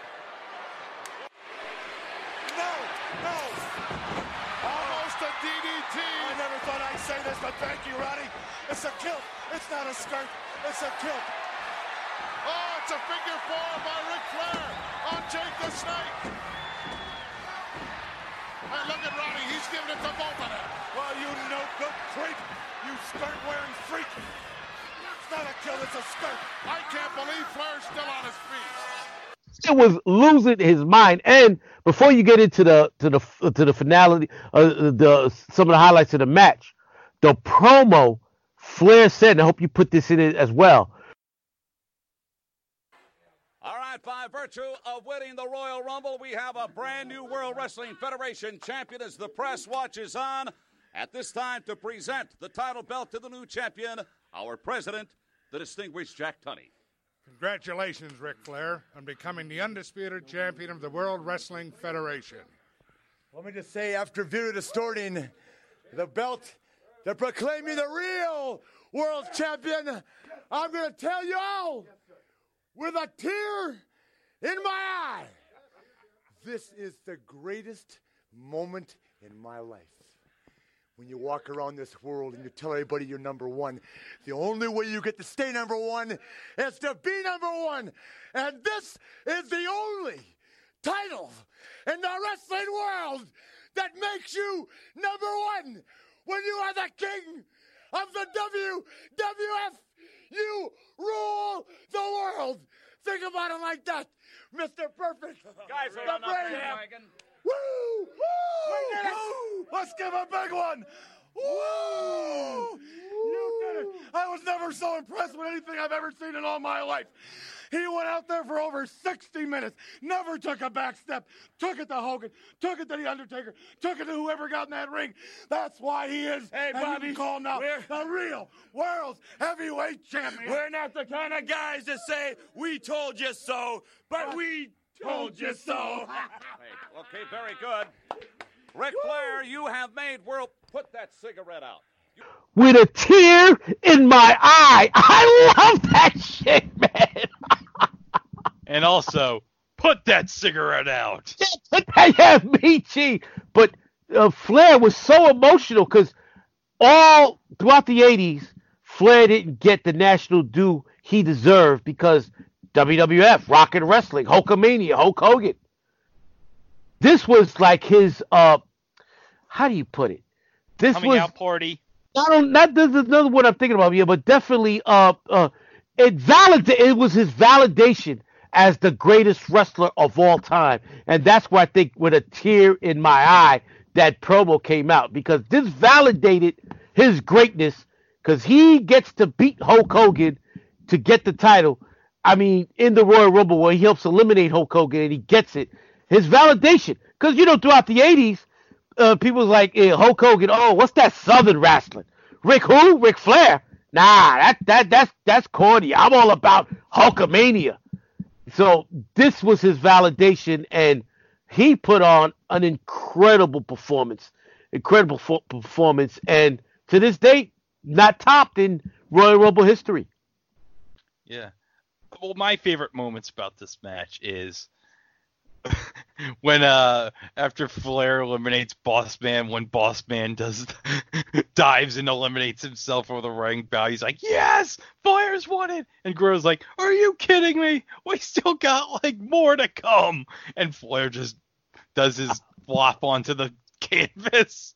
No, no. Almost a D D T. I never thought I'd say this, but thank you, Roddy. It's a kilt. It's not a skirt. It's a kilt. Oh, it's a figure four by Ric Flair on Jake the Snake. Hey, look at Roddy. He's giving it to both of them. Well, you no good creep. You skirt-wearing freak. It's not a kilt. It's a skirt. I can't believe Flair's still on his feet. It was losing his mind. And before you get into the to the to the finality, uh, the some of the highlights of the match, the promo Flair said, and I hope you put this in it as well. All right, by virtue of winning the Royal Rumble, we have a brand new World Wrestling Federation champion as the press watches on. At this time, to present the title belt to the new champion, our president, the distinguished Jack Tunney. Congratulations, Ric Flair, on becoming the undisputed champion of the World Wrestling Federation. Let me just say, after Vito distorting the belt, they're proclaiming the real world champion. I'm going to tell you all, with a tear in my eye, this is the greatest moment in my life. When you walk around this world and you tell everybody you're number one, the only way you get to stay number one is to be number one. And this is the only title in the wrestling world that makes you number one. When you are the king of the W W F, you rule the world. Think about it like that, Mister Perfect. Guys, the hold on up brain. there, Wagon. Woo! Woo! Woo! Woo! Let's give a big one. Woo! You did it. I was never so impressed with anything I've ever seen in all my life. He went out there for over sixty minutes, never took a back step, took it to Hogan, took it to The Undertaker, took it to whoever got in that ring. That's why he is, Hey, and Bobby, you can call him now, we're- the real world's heavyweight champion. We're not the kind of guys that say, we told you so, but we told you so. Okay, very good. Ric Flair, you have made world... Put that cigarette out. You... With a tear in my eye. I love that shit, man. And also, put that cigarette out. Yeah, me too. But uh, Flair was so emotional because all throughout the eighties, Flair didn't get the national due he deserved because W W F, Rock and Wrestling, Hulkamania, Hulk Hogan. This was like his, uh, how do you put it? This Coming was out party. not on, not this is another one I'm thinking about here, but definitely, uh, uh, it valid. It was his validation as the greatest wrestler of all time, and that's why I think with a tear in my eye that promo came out because this validated his greatness because he gets to beat Hulk Hogan to get the title. I mean, in the Royal Rumble where he helps eliminate Hulk Hogan and he gets it. His validation, because you know throughout the eighties, uh, people was like eh, Hulk Hogan. Oh, what's that Southern wrestling? Rick who? Ric Flair? Nah, that that that's that's corny. I'm all about Hulkamania. So this was his validation, and he put on an incredible performance, incredible fo- performance, and to this date, not topped in Royal Rumble history. Yeah. Well, my favorite moments about this match is when uh after Flair eliminates Boss Man, when Boss Man does dives and eliminates himself over the ring bow, he's like, "Yes, Flair's won it," and Guerrero's like, "Are you kidding me? We still got like more to come," and Flair just does his flop onto the canvas.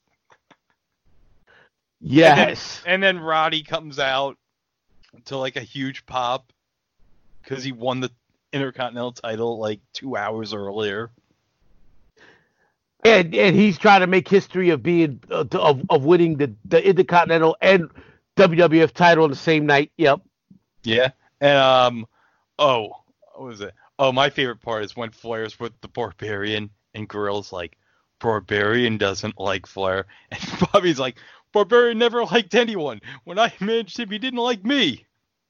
Yes, and then, and then Roddy comes out to like a huge pop because he won the Intercontinental title like two hours earlier. And and he's trying to make history of being uh, of of winning the, the Intercontinental and W W F title on the same night. Yep. Yeah. And um, oh, what was it? Oh, my favorite part is when Flair's with the Barbarian and Gorilla's like, Barbarian doesn't like Flair, and Bobby's like, Barbarian never liked anyone. When I managed him, he didn't like me.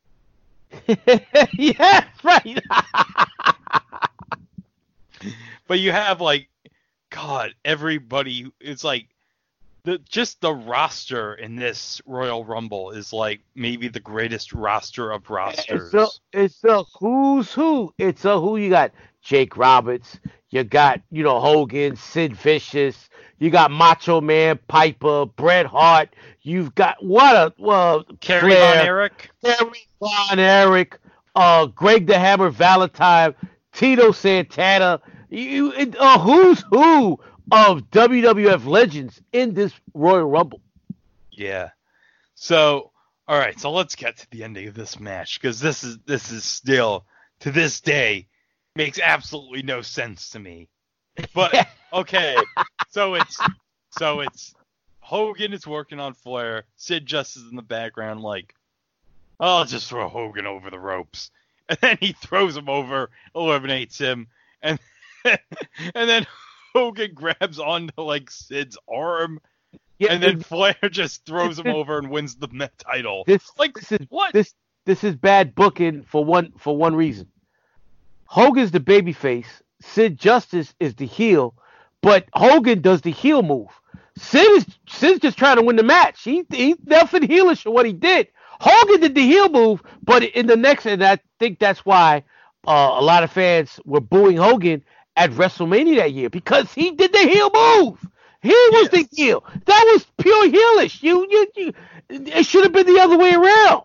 Yeah, right. But you have like, God, everybody. It's like the just the roster in this Royal Rumble is like maybe the greatest roster of rosters. It's a, it's a who's who. It's a who. You got Jake Roberts. You got, you know, Hogan, Sid Vicious. You got Macho Man, Piper, Bret Hart. You've got what a well, Kerry Flair, Von Erich, Kerry Von Erich, uh, Greg the Hammer Valentine, Tito Santana. You, it, uh, who's who of W W F legends in this Royal Rumble? Yeah. So, all right. So let's get to the ending of this match, because this is this is still to this day makes absolutely no sense to me. But okay, so it's so it's Hogan is working on Flair. Sid Justice in the background, like, I'll just throw Hogan over the ropes, and then he throws him over, eliminates him, and and then Hogan grabs onto like Sid's arm, yeah, and then Flair just throws him over and wins the Met title. This like this is what? This this is bad booking for one for one reason. Hogan's the babyface. Sid Justice is the heel, but Hogan does the heel move. Sid is Sid's just trying to win the match. He he's nothing heelish for what he did. Hogan did the heel move, but in the next, and I think that's why uh, a lot of fans were booing Hogan at WrestleMania that year, because he did the heel move. He was yes. the heel. That was pure heelish. You you, you it should have been the other way around.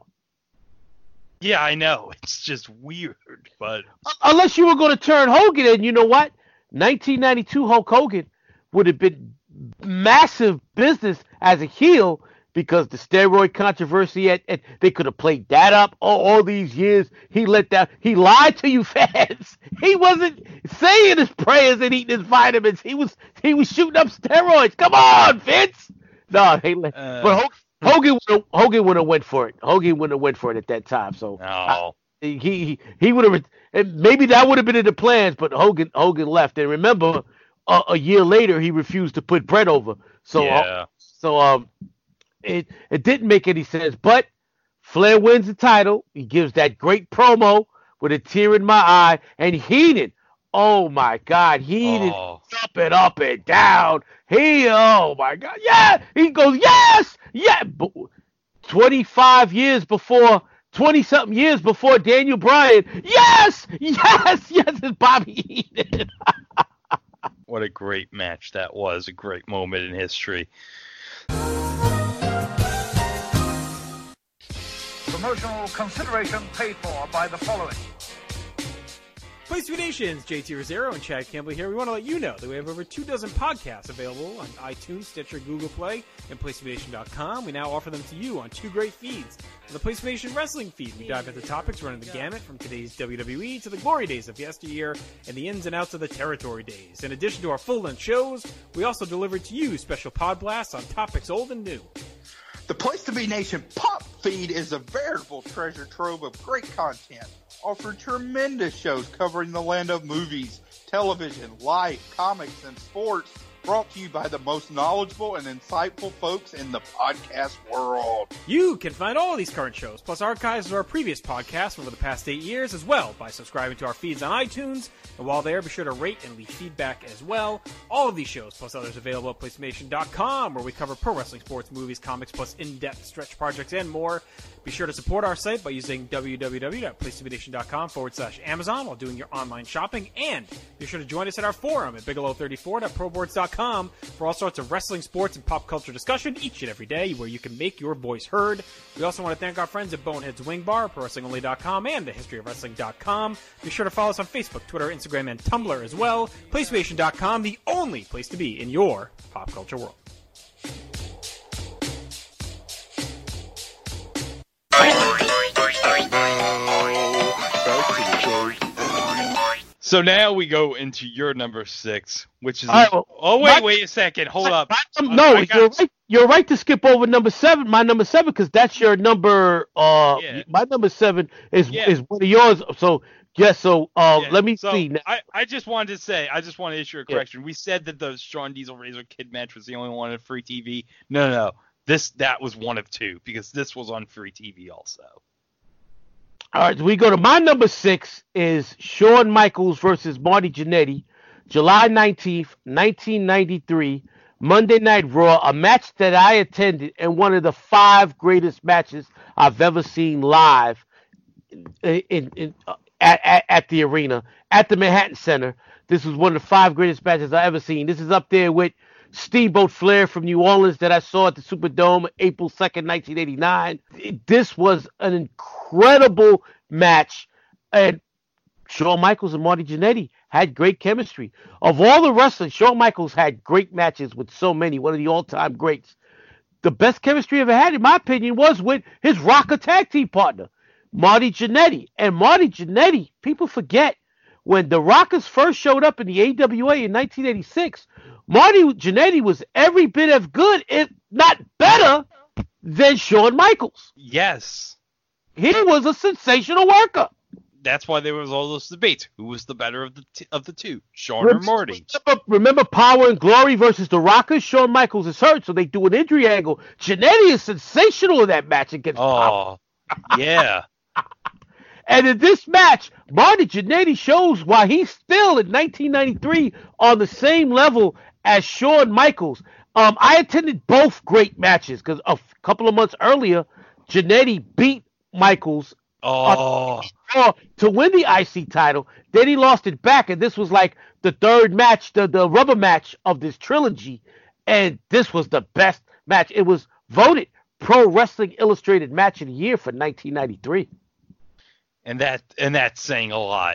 Yeah, I know. It's just weird, but unless you were going to turn Hogan, and you know what? nineteen ninety-two Hulk Hogan would have been massive business as a heel, because the steroid controversy, at, at, they could have played that up all, all these years. He let that. He lied to you fans. He wasn't saying his prayers and eating his vitamins. He was he was shooting up steroids. Come on, Vince. No, hey, uh, but Hogan. Hogan would Hogan would have went for it. Hogan wouldn't have went for it at that time. So no. I, he he he would have. And maybe that would have been in the plans, but Hogan Hogan left. And remember, uh, a year later he refused to put Bret over. So yeah. uh, so um, it it didn't make any sense. But Flair wins the title. He gives that great promo with a tear in my eye, and Heenan. Oh my God, Heenan oh. up and up and down. He, oh my God, yeah. He goes, yes, yeah. twenty-five years before, twenty something years before Daniel Bryan. Yes, yes, yes. It's Bobby Heenan. What a great match that was! A great moment in history. Promotional consideration paid for by the following. Place to Be Nations, J T Rosero and Chad Campbell here. We want to let you know that we have over two dozen podcasts available on iTunes, Stitcher, Google Play, and place to be nation dot com. We now offer them to you on two great feeds. On the Place to Be Nation Wrestling feed, we dive into topics running the gamut from today's W W E to the glory days of yesteryear and the ins and outs of the territory days. In addition to our full-length shows, we also deliver to you special pod blasts on topics old and new. The Place to Be Nation Pop feed is a veritable treasure trove of great content, offering tremendous shows covering the land of movies, television, life, comics, and sports, brought to you by the most knowledgeable and insightful folks in the podcast world. You can find all of these current shows, plus archives of our previous podcasts over the past eight years as well, by subscribing to our feeds on iTunes. And while there, be sure to rate and leave feedback as well. All of these shows, plus others, available at place to be nation dot com, where we cover pro wrestling, sports, movies, comics, plus in-depth stretch projects and more. Be sure to support our site by using w w w dot place to be nation dot com forward slash Amazon while doing your online shopping. And be sure to join us at our forum at bigelow thirty-four dot pro boards dot com for all sorts of wrestling, sports, and pop culture discussion each and every day, where you can make your voice heard. We also want to thank our friends at Boneheads Wing Bar, pro wrestling only dot com, and the history of wrestling dot com. Be sure to follow us on Facebook, Twitter, Instagram, and Tumblr as well. place to be nation dot com, the only place to be in your pop culture world. So now we go into your number six, which is. All right, well, oh wait, my- wait a second. Hold my- up. my- Uh, no, I got- you're right. You're right to skip over number seven. My number seven, because that's your number. Uh, Yeah. my number seven is Yeah. is one of yours. So yes. So uh, Yeah, let me so see. Now, I, I just wanted to say, I just want to issue a Yeah. correction. We said that the Shawn Diesel Razor Kid match was the only one on free T V. No, no, no. This that was one of two because this was on free T V also. All right, we go to my number six is Shawn Michaels versus Marty Jannetty, July nineteenth, nineteen ninety-three, Monday Night Raw, a match that I attended and one of the five greatest matches I've ever seen live in, in, in uh, at, at, at the arena, at the Manhattan Center. This was one of the five greatest matches I've ever seen. This is up there with Steamboat Flair from New Orleans that I saw at the Superdome April second, nineteen eighty-nine. This was an incredible match, and Shawn Michaels and Marty Jannetty had great chemistry. Of all the wrestlers, Shawn Michaels had great matches with so many, one of the all-time greats. The best chemistry he ever had, in my opinion, was with his Rocker tag team partner, Marty Jannetty. And Marty Jannetty, people forget, when the Rockers first showed up in the A W A in nineteen eighty-six, Marty Jannetty was every bit as good, if not better, than Shawn Michaels. Yes. He was a sensational worker. That's why there was all those debates. Who was the better of the t- of the two, Shawn or Marty? Remember, remember Power and Glory versus the Rockers? Shawn Michaels is hurt, so they do an injury angle. Jannetty is sensational in that match against Power. Oh, yeah. And in this match, Marty Jannetty shows why he's still in nineteen ninety-three on the same level as Shawn Michaels. Um, I attended both great matches because a f- couple of months earlier, Jannetty beat Michaels Oh. on Raw to win the I C title. Then he lost it back, and this was like the third match, the, the rubber match of this trilogy. And this was the best match. It was voted Pro Wrestling Illustrated Match of the Year for nineteen ninety-three. And that and that's saying a lot.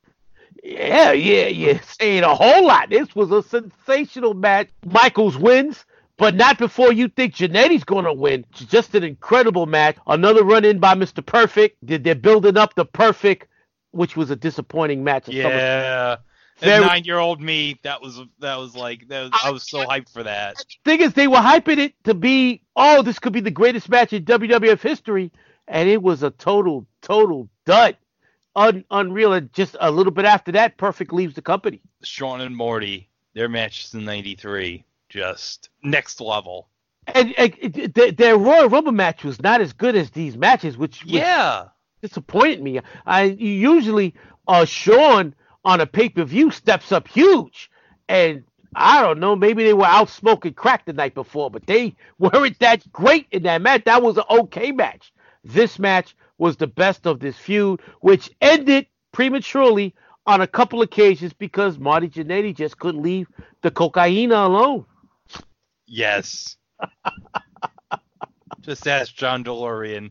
Yeah, yeah, yeah. Saying a whole lot. This was a sensational match. Michaels wins, but not before you think Jannetty's going to win. It's just an incredible match. Another run-in by Mister Perfect. They're building up the Perfect, which was a disappointing match. Yeah. Very- And nine-year-old me, that was that was like that was, I was so hyped for that. Thing is, they were hyping it to be, oh, this could be the greatest match in W W F history, and it was a total, total dud. Un- unreal. And just a little bit after that, Perfect leaves the company. Shawn and Marty, their matches in ninety-three, just next level. And, and it- their, their Royal Rumble match was not as good as these matches, which, which Yeah. disappointed me. I usually uh, Shawn on a pay-per-view steps up huge, and I don't know, maybe they were out smoking crack the night before, but they weren't that great in that match. That was an okay match. This match was the best of this feud, which ended prematurely on a couple occasions because Marty Jannetty just couldn't leave the cocaina alone. Yes. Just ask John DeLorean.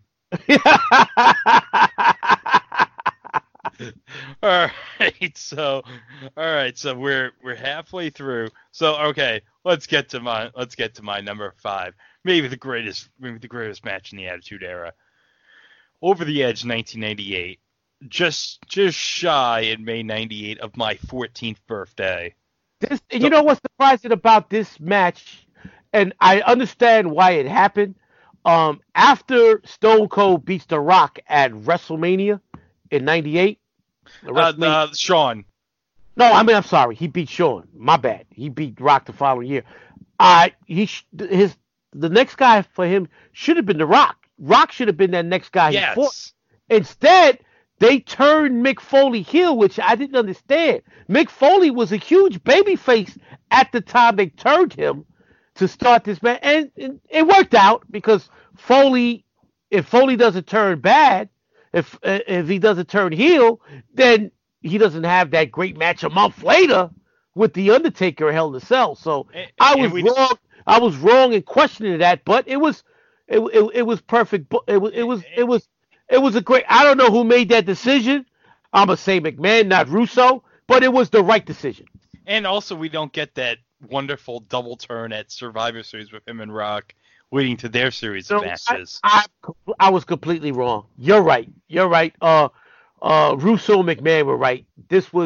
All right, so all right, so we're we're halfway through. So okay, let's get to my let's get to my number five. Maybe the greatest maybe the greatest match in the Attitude Era. Over the Edge nineteen ninety-eight. Just just shy in May ninety-eight of my fourteenth birthday. This, and you know what's surprising about this match, and I understand why it happened. Um, after Stone Cold beats The Rock at WrestleMania in ninety-eight, Uh, uh, Shawn. No, I mean I'm sorry, he beat Shawn. My bad. He beat Rock the following year. Uh, he sh- his the next guy for him should have been The Rock. Rock should have been that next guy he Yes. fought. Instead, they turned Mick Foley heel, which I didn't understand. Mick Foley was a huge babyface at the time they turned him to start this match, and, and it worked out because Foley, if Foley doesn't turn bad, if if he doesn't turn heel, then he doesn't have that great match a month later with the Undertaker at Hell in a Cell. So And- I was and we- wrong. I was wrong in questioning that, but it was it, it, it was perfect. bu- It was it was it was it was a great. I don't know who made that decision. I'm gonna say McMahon, not Russo, but it was the right decision. And also, we don't get that wonderful double turn at Survivor Series with him and Rock, leading to their series of No, matches. I, I I was completely wrong. You're right. You're right. Uh, uh, Russo and McMahon were right. This was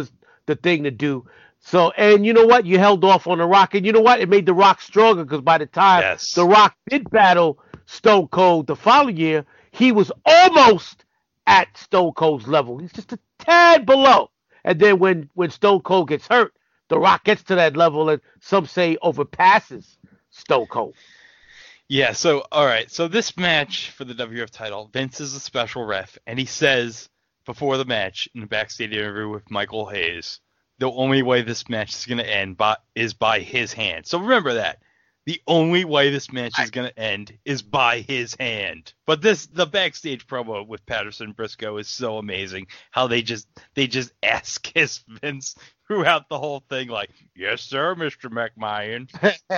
the thing to do. So, and you know what? You held off on The Rock, and you know what? It made The Rock stronger because by the time Yes. The Rock did battle Stone Cold the following year, he was almost at Stone Cold's level. He's just a tad below. And then when, when Stone Cold gets hurt, The Rock gets to that level and some say overpasses Stone Cold. Yeah, so, all right. So this match for the W W F title, Vince is a special ref, and he says before the match in the backstage interview with Michael Hayes, the only way this match is going to end by, is by his hand. So remember that. The only way this match is going to end is by his hand. But this, the backstage promo with Patterson and Briscoe is so amazing. How they just, they just ass kiss Vince throughout the whole thing. Like, yes, sir, Mister McMahon.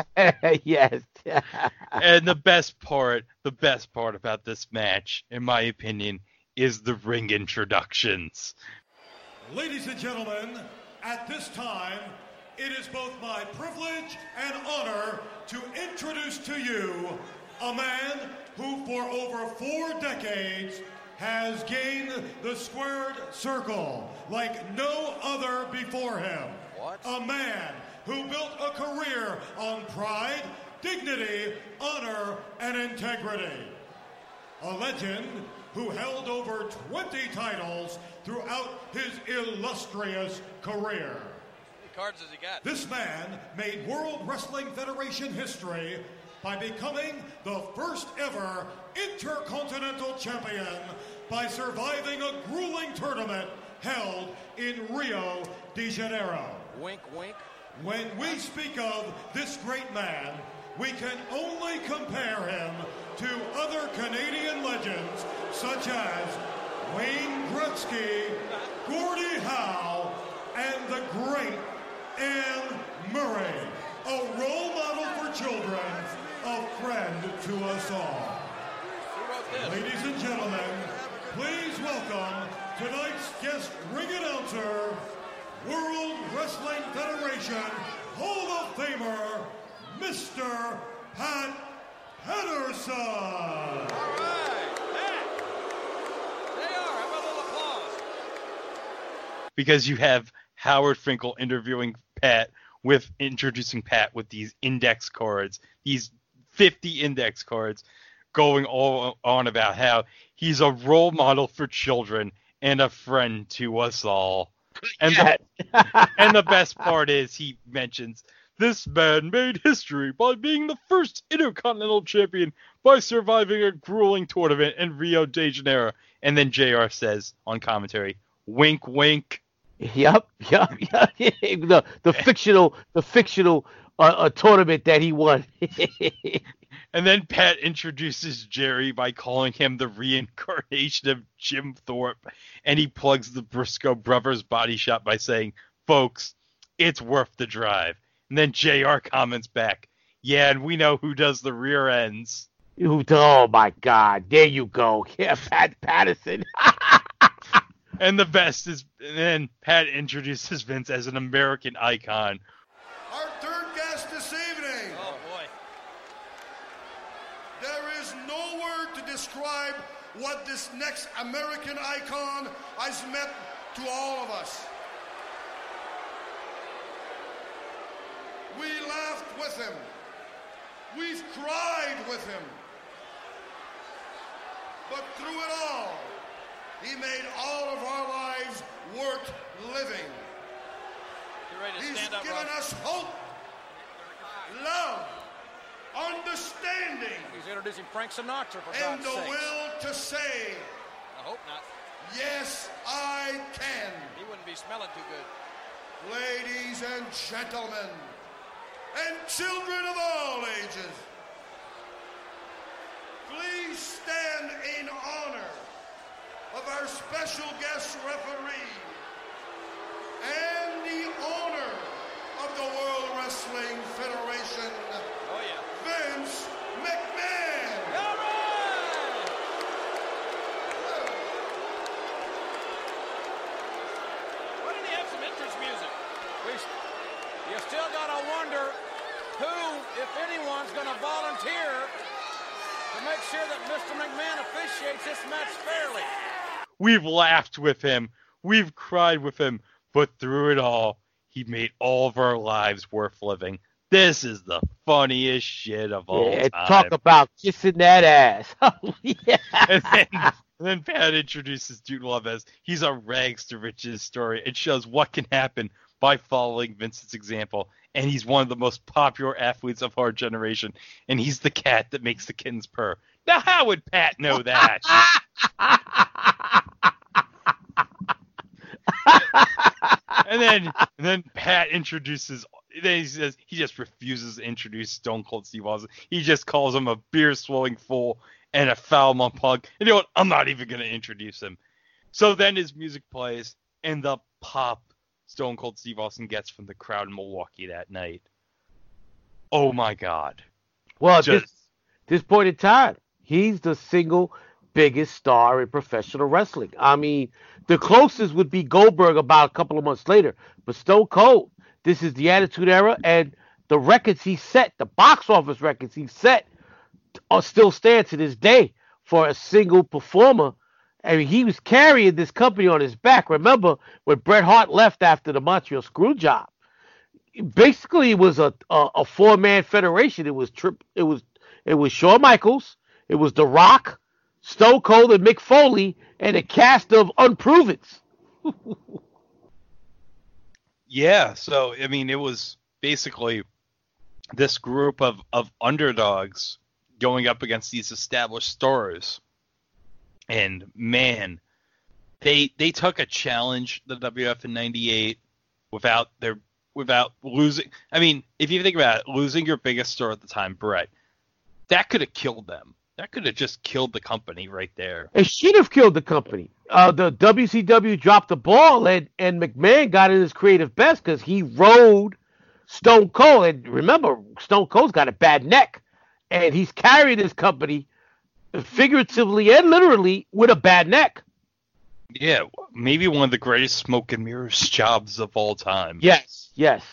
Yes. And the best part, the best part about this match, in my opinion, is the ring introductions. Ladies and gentlemen, at this time, it is both my privilege and honor to introduce to you a man who for over four decades has gained the squared circle like no other before him. What? A man who built a career on pride, dignity, honor, and integrity. A legend who held over twenty titles throughout his illustrious career. Cards has he got? This man made World Wrestling Federation history by becoming the first ever Intercontinental Champion by surviving a grueling tournament held in Rio de Janeiro. Wink, wink. When we speak of this great man, we can only compare him to other Canadian legends such as Wayne Gretzky, Gordie Howe, and the great Anne Murray, a role model for children, a friend to us all. Ladies and gentlemen, please welcome tonight's guest ring announcer, World Wrestling Federation Hall of Famer, Mister Pat Patterson. All right, Pat. They are. Have a little applause. Because you have Howard Finkel interviewing Pat with introducing Pat with these index cards, these fifty index cards, going all on about how he's a role model for children and a friend to us all. And the, and the best part is he mentions this man made history by being the first Intercontinental Champion by surviving a grueling tournament in Rio de Janeiro. And then J R says on commentary, wink, wink. Yep, yep, yep. the the fictional the fictional uh, uh, tournament that he won. And then Pat introduces Jerry by calling him the reincarnation of Jim Thorpe, and he plugs the Briscoe Brothers body shop by saying, "Folks, it's worth the drive." And then J R comments back, "Yeah, and we know who does the rear ends." Who? Oh my God! There you go. Yeah, Pat Patterson. And the best is, and then Pat introduces Vince as an American icon. Our third guest this evening. Oh, boy. There is no word to describe what this next American icon has meant to all of us. We laughed with him. We've cried with him. But through it all, he made all of our lives worth living. You ready to He's stand up, given Rob? us hope, love, understanding, He's introducing Frank Sinatra, for and God's the sakes. will to say, I hope not. yes, I can. He wouldn't be smelling too good. Ladies and gentlemen, and children of all ages, please stand in honor of our special guest referee and the owner of the World Wrestling Federation, Oh, yeah. Vince McMahon. All right! Why didn't he have some entrance music? We, you still got to wonder who, if anyone's going to volunteer to make sure that Mister McMahon officiates this match fairly. We've laughed with him. We've cried with him. but through it all, he made all of our lives worth living. This is the funniest shit of all yeah, time. Talk about kissing that ass. Oh, yeah. And then, and then Pat introduces Dude Love as he's a rags to riches story. It shows what can happen by following Vince's example. And he's one of the most popular athletes of our generation. And he's the cat that makes the kittens purr. Now, how would Pat know that? and then and then Pat introduces, then he says he just refuses to introduce Stone Cold Steve Austin. He just calls him a beer-swilling fool and a foul-mouthed pug. And you know what? I'm not even going to introduce him. So then his music plays, and the pop Stone Cold Steve Austin gets from the crowd in Milwaukee that night. Oh my God. Well, at Just, this, this point in time, he's the single biggest star in professional wrestling. I mean, the closest would be Goldberg about a couple of months later. But Stone Cold, this is the Attitude Era, and the records he set, the box office records he set, are still stand to this day for a single performer. I mean, he was carrying this company on his back. Remember when Bret Hart left after the Montreal Screwjob? Basically, it was a a, a four man federation. It was trip. It was it was Shawn Michaels. It was The Rock, Stone Cold, and Mick Foley, and a cast of Unprovens. yeah. So I mean, it was basically this group of of underdogs going up against these established stars. And man, they they took a challenge, the W W F in ninety-eight, without their without losing. I mean, if you think about it, losing your biggest star at the time, Bret, that could have killed them. That could have just killed the company right there. It should have killed the company. Uh, the W C W dropped the ball, and, and McMahon got in his creative best because he rode Stone Cold. And remember, Stone Cold's got a bad neck, and he's carrying his company figuratively and literally with a bad neck. Yeah, maybe one of the greatest smoke and mirrors jobs of all time. Yes, yes.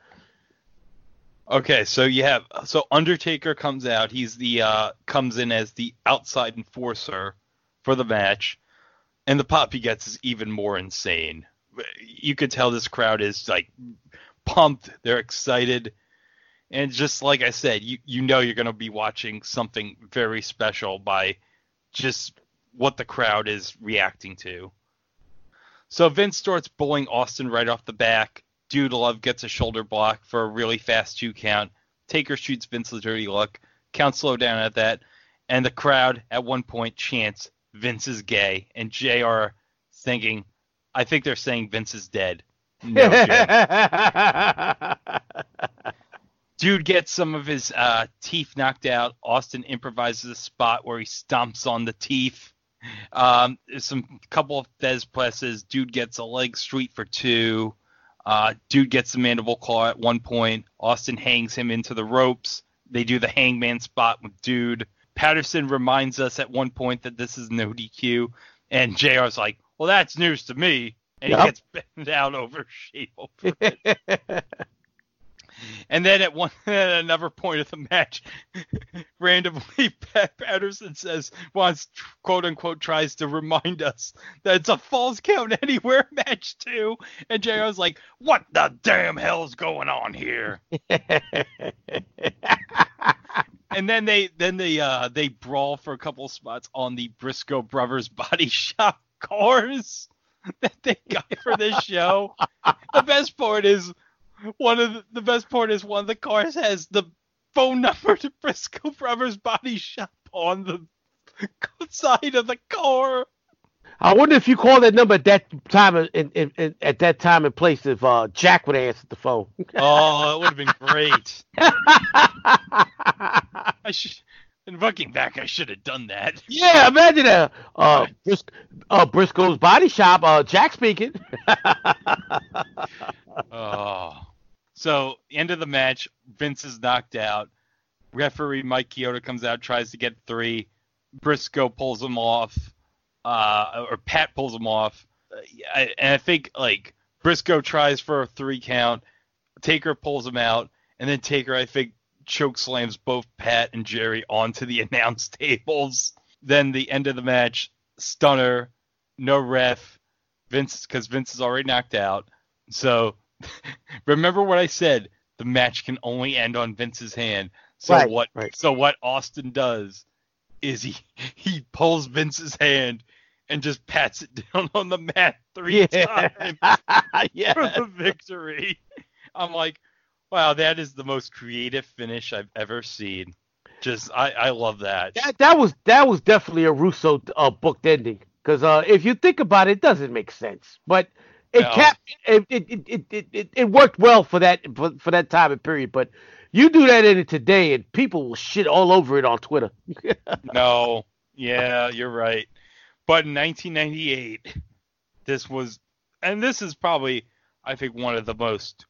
Okay, so you have so Undertaker comes out. He's the uh, comes in as the outside enforcer for the match, and the pop he gets is even more insane. You could tell this crowd is like pumped. They're excited. And just like I said, you, you know you're going to be watching something very special by just what the crowd is reacting to. So Vince starts bullying Austin right off the back. Dude Love gets a shoulder block for a really fast two count. Taker shoots Vince a dirty look. Count slow down at that. And the crowd at one point chants, Vince is gay. And J R thinking, I think they're saying Vince is dead. No joke. Dude gets some of his uh, teeth knocked out. Austin improvises a spot where he stomps on the teeth. Um, there's some couple of Thez presses. Dude gets a leg sweep for two. Uh, dude gets the mandible claw at one point. Austin hangs him into the ropes. They do the hangman spot with Dude. Patterson reminds us at one point that this is no D Q. And J R's like, well, that's news to me. And yep. He gets bent out over shape over it. And then at one at another point of the match, randomly Pat Patterson says, once quote unquote tries to remind us that it's a falls count anywhere match too. And J R's like, what the damn hell's going on here? And then they then they uh they brawl for a couple of spots on the Briscoe Brothers Body Shop cars that they got for this show. The best part is One of the, the best part is one of the cars has the phone number to Briscoe Brothers Body Shop on the side of the car. I wonder if you called that number at that time in, in, in at that time and place if uh, Jack would have answered the phone. Oh, it would have been great. I should. And looking back, I should have done that. Yeah, imagine that. Uh, Bris- uh, Briscoe's Body Shop. Uh, Jack speaking. Oh. So, end of the match, Vince is knocked out. Referee Mike Chioda comes out, tries to get three. Briscoe pulls him off, uh, or Pat pulls him off. Uh, I, and I think, like, Briscoe tries for a three count. Taker pulls him out. And then Taker, I think, choke slams both Pat and Jerry onto the announce tables. Then the end of the match, stunner, no ref. Vince, because Vince is already knocked out. So remember what I said. The match can only end on Vince's hand. So Right, what? right. So what Austin does is he he pulls Vince's hand and just pats it down on the mat three Yeah. times Yeah. for the victory. I'm like, wow, that is the most creative finish I've ever seen. Just I, I love that. That that was that was definitely a Russo uh, booked ending because uh, if you think about it, it doesn't make sense, but it No. kept it it, it, it, it, it it worked well for that for, for that time and period. But you do that in it today, and people will shit all over it on Twitter. No, yeah, you're right. But in nineteen ninety-eight, this was, and this is probably, I think, one of the most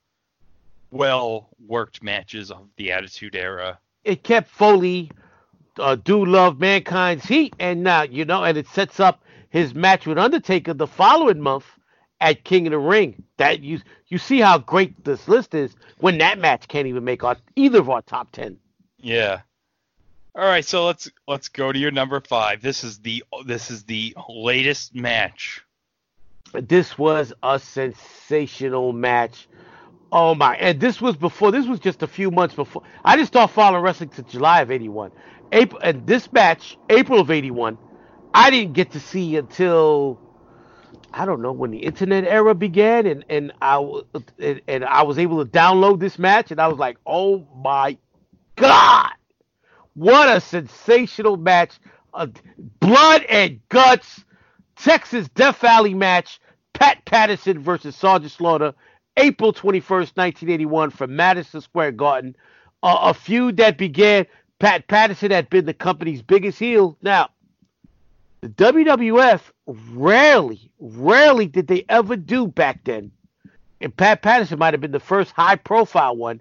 well-worked matches of the Attitude Era. It kept Foley, uh, do love Mankind's heat, and now you know, and it sets up his match with Undertaker the following month at King of the Ring. That you you see how great this list is when that match can't even make our either of our top ten. Yeah. All right, so let's let's go to your number five. This is the this is the latest match. This was a sensational match. Oh my! And this was before. This was just a few months before. I didn't start following wrestling to July of eighty-one. April, and this match, April of eighty-one, I didn't get to see until I don't know when the internet era began, and and I w- and, and I was able to download this match, and I was like, oh my god, what a sensational match! Uh, blood and guts, Texas Death Valley match. Pat Patterson versus Sergeant Slaughter. April twenty-first, nineteen eighty-one, from Madison Square Garden. Uh, a feud that began. Pat Patterson had been the company's biggest heel. Now, the W W F rarely, rarely did they ever do back then, and Pat Patterson might have been the first high-profile one,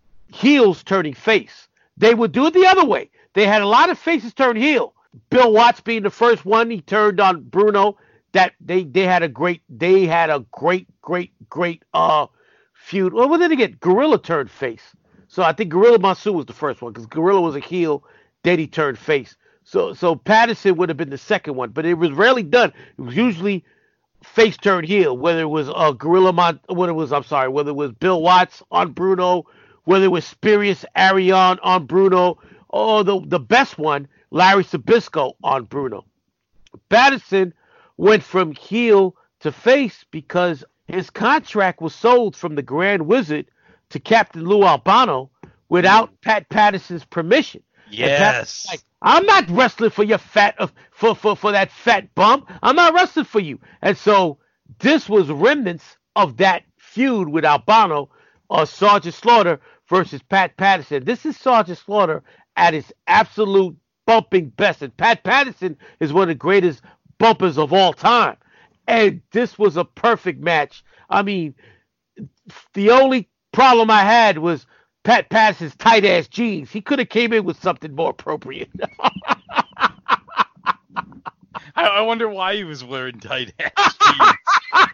heels turning face. They would do it the other way. They had a lot of faces turn heel. Bill Watts being the first one, he turned on Bruno. That they they had a great they had a great great great uh feud. Well, what did they get? Gorilla turned face. So I think Gorilla Monsoon was the first one because Gorilla was a heel, then he turned face. So so Patterson would have been the second one, but it was rarely done. It was usually face turned heel. Whether it was uh Gorilla Mon, whether it was I'm sorry, whether it was Bill Watts on Bruno, whether it was Spurious Arion on Bruno, or the the best one, Larry Sabisco on Bruno. Patterson went from heel to face because his contract was sold from the Grand Wizard to Captain Lou Albano without Pat Patterson's permission. Yes. Like, I'm not wrestling for your fat uh, for, for for that fat bump. I'm not wrestling for you. And so this was remnants of that feud with Albano or Sergeant Slaughter versus Pat Patterson. This is Sergeant Slaughter at his absolute bumping best. And Pat Patterson is one of the greatest bumpers of all time. And this was a perfect match. I mean, the only problem I had was Pat Patterson's tight ass jeans. He could have came in with something more appropriate. I, I wonder why he was wearing tight ass jeans.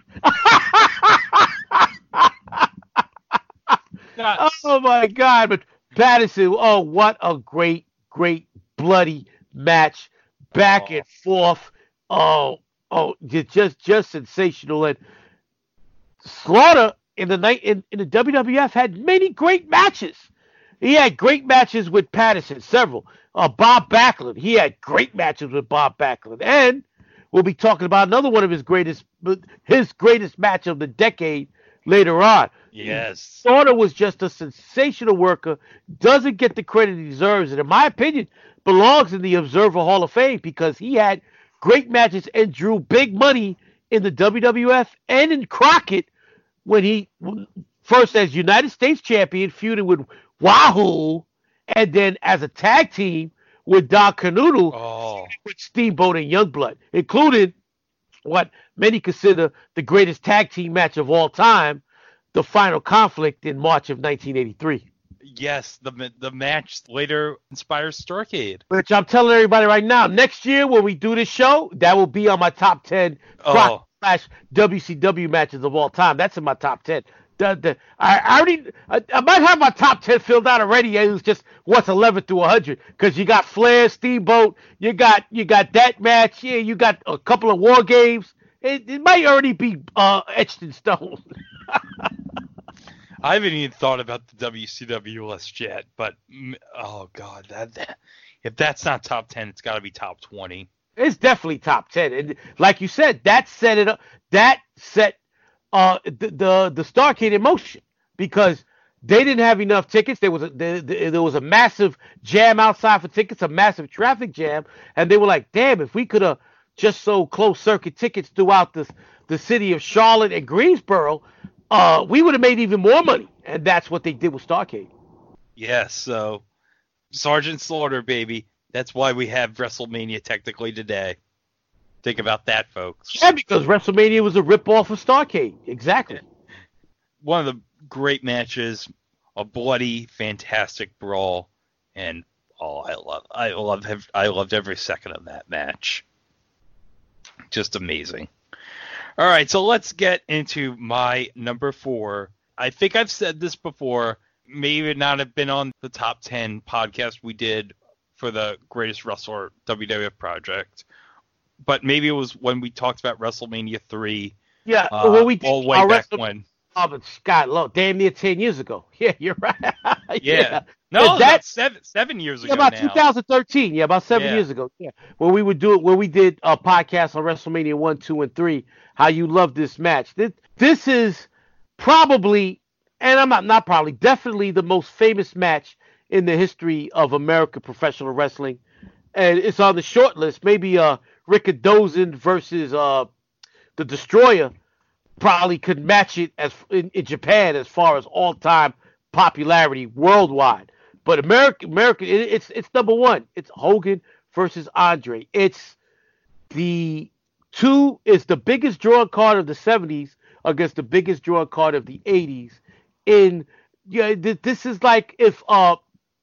Oh my God! But Patterson, oh, what a great, great bloody match, back Oh. and forth. Oh, oh, ju- just, just sensational. And Slaughter in the night in, in the W W F had many great matches. He had great matches with Patterson, several. Uh, Bob Backlund, he had great matches with Bob Backlund, and we'll be talking about another one of his greatest, his greatest match of the decade later on. Yes. Slaughter was just a sensational worker, doesn't get the credit he deserves, and in my opinion, belongs in the Observer Hall of Fame because he had great matches and drew big money in the W W F and in Crockett when he first as United States champion feuded with Wahoo, and then as a tag team with Don Canoodle, Oh. with Steamboat and Youngblood, including what many consider the greatest tag team match of all time, the Final Conflict in March of nineteen eighty-three. Yes, the the match later inspires Starrcade. Which I'm telling everybody right now, next year when we do this show, that will be on my top ten Crockett Oh. slash W C W matches of all time. That's in my top ten. The, the, I, I already, I, I might have my top ten filled out already. It was just what's eleven through one hundred because you got Flair, Steamboat, you got you got that match, yeah, you got a couple of War Games. it, it might already be uh, etched in stone. I haven't even thought about the W C W list yet, but oh god, that, that if that's not top ten, it's got to be top twenty. It's definitely top ten, and like you said, that set it up. That set uh, the, the the Starrcade in motion because they didn't have enough tickets. There was a there, there was a massive jam outside for tickets, a massive traffic jam, and they were like, "Damn, if we could have just sold closed circuit tickets throughout the the city of Charlotte and Greensboro, uh, we would have made even more money." And that's what they did with Starrcade. Yes, so Sergeant Slaughter, baby. That's why we have WrestleMania technically today. Think about that, folks. Yeah, because WrestleMania was a ripoff of Starrcade. Exactly. One of the great matches, a bloody, fantastic brawl, and oh, I love, I love, I loved every second of that match. Just amazing. All right, so let's get into my number four. I think I've said this before, maybe not have been on the top ten podcast we did for the Greatest Wrestler W W F project, but maybe it was when we talked about WrestleMania three. Yeah, uh, well, we did all the way our back Wrestle- when. Oh, but Scott, look, damn near ten years ago. Yeah, you're right. Yeah. yeah. No, that, that's seven seven years ago. Yeah, about now. two thousand thirteen. Yeah, about seven Yeah. years ago. Yeah, where we would do it, where we did a podcast on WrestleMania one, two, and three. How you love this match. This, this is probably, and I'm not not probably, definitely the most famous match in the history of American professional wrestling, and it's on the short list. Maybe uh, Rikidozan versus uh, the Destroyer probably could match it as in, in Japan as far as all-time popularity worldwide. But American, American, it, it's it's number one. It's Hogan versus Andre. It's the two. It's the biggest draw card of the seventies against the biggest draw card of the eighties. In yeah, th- this is like if uh,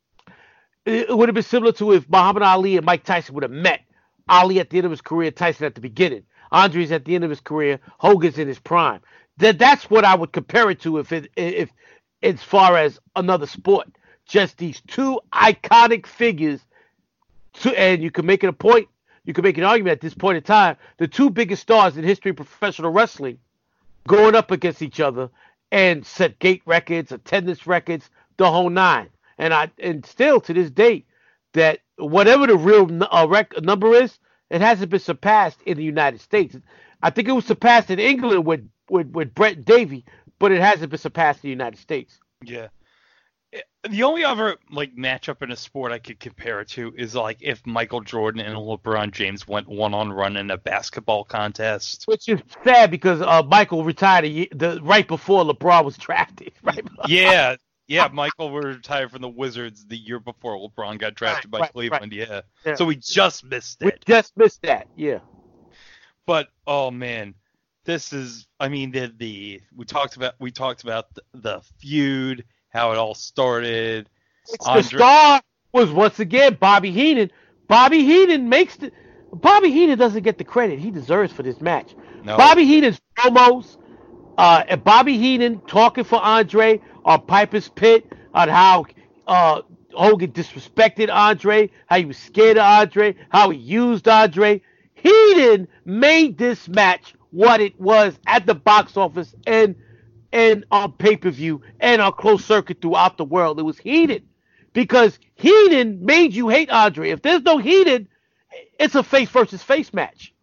it would have been similar to if Muhammad Ali and Mike Tyson would have met. Ali at the end of his career, Tyson at the beginning. Andre's at the end of his career, Hogan's in his prime. That that's what I would compare it to if it if as far as another sport. Just these two iconic figures, to, and you can make it a point, you can make an argument at this point in time, the two biggest stars in history of professional wrestling going up against each other and set gate records, attendance records, the whole nine. And I and still to this day, that whatever the real uh, rec- number is, it hasn't been surpassed in the United States. I think it was surpassed in England with, with, with Brett and Davey, but it hasn't been surpassed in the United States. Yeah. The only other like matchup in a sport I could compare it to is like if Michael Jordan and LeBron James went one on one in a basketball contest. Which is sad because uh, Michael retired a year, the right before LeBron was drafted. Right? Yeah, yeah. Michael was retired from the Wizards the year before LeBron got drafted Right, by right, Cleveland. right. Yeah. Yeah. So we just missed it. We just missed that. Yeah. But oh man, this is. I mean, the the we talked about we talked about the, the feud. How it all started. The star was once again Bobby Heenan. Bobby Heenan makes the Bobby Heenan doesn't get the credit he deserves for this match. No. Bobby Heenan's promos, uh, and Bobby Heenan talking for Andre on Piper's Pit on how uh, Hogan disrespected Andre, how he was scared of Andre, how he used Andre. Heenan made this match what it was at the box office and and on pay-per-view and on closed circuit throughout the world. It was Heenan because Heenan made you hate Andre. If there's no Heenan, it's a face versus face match.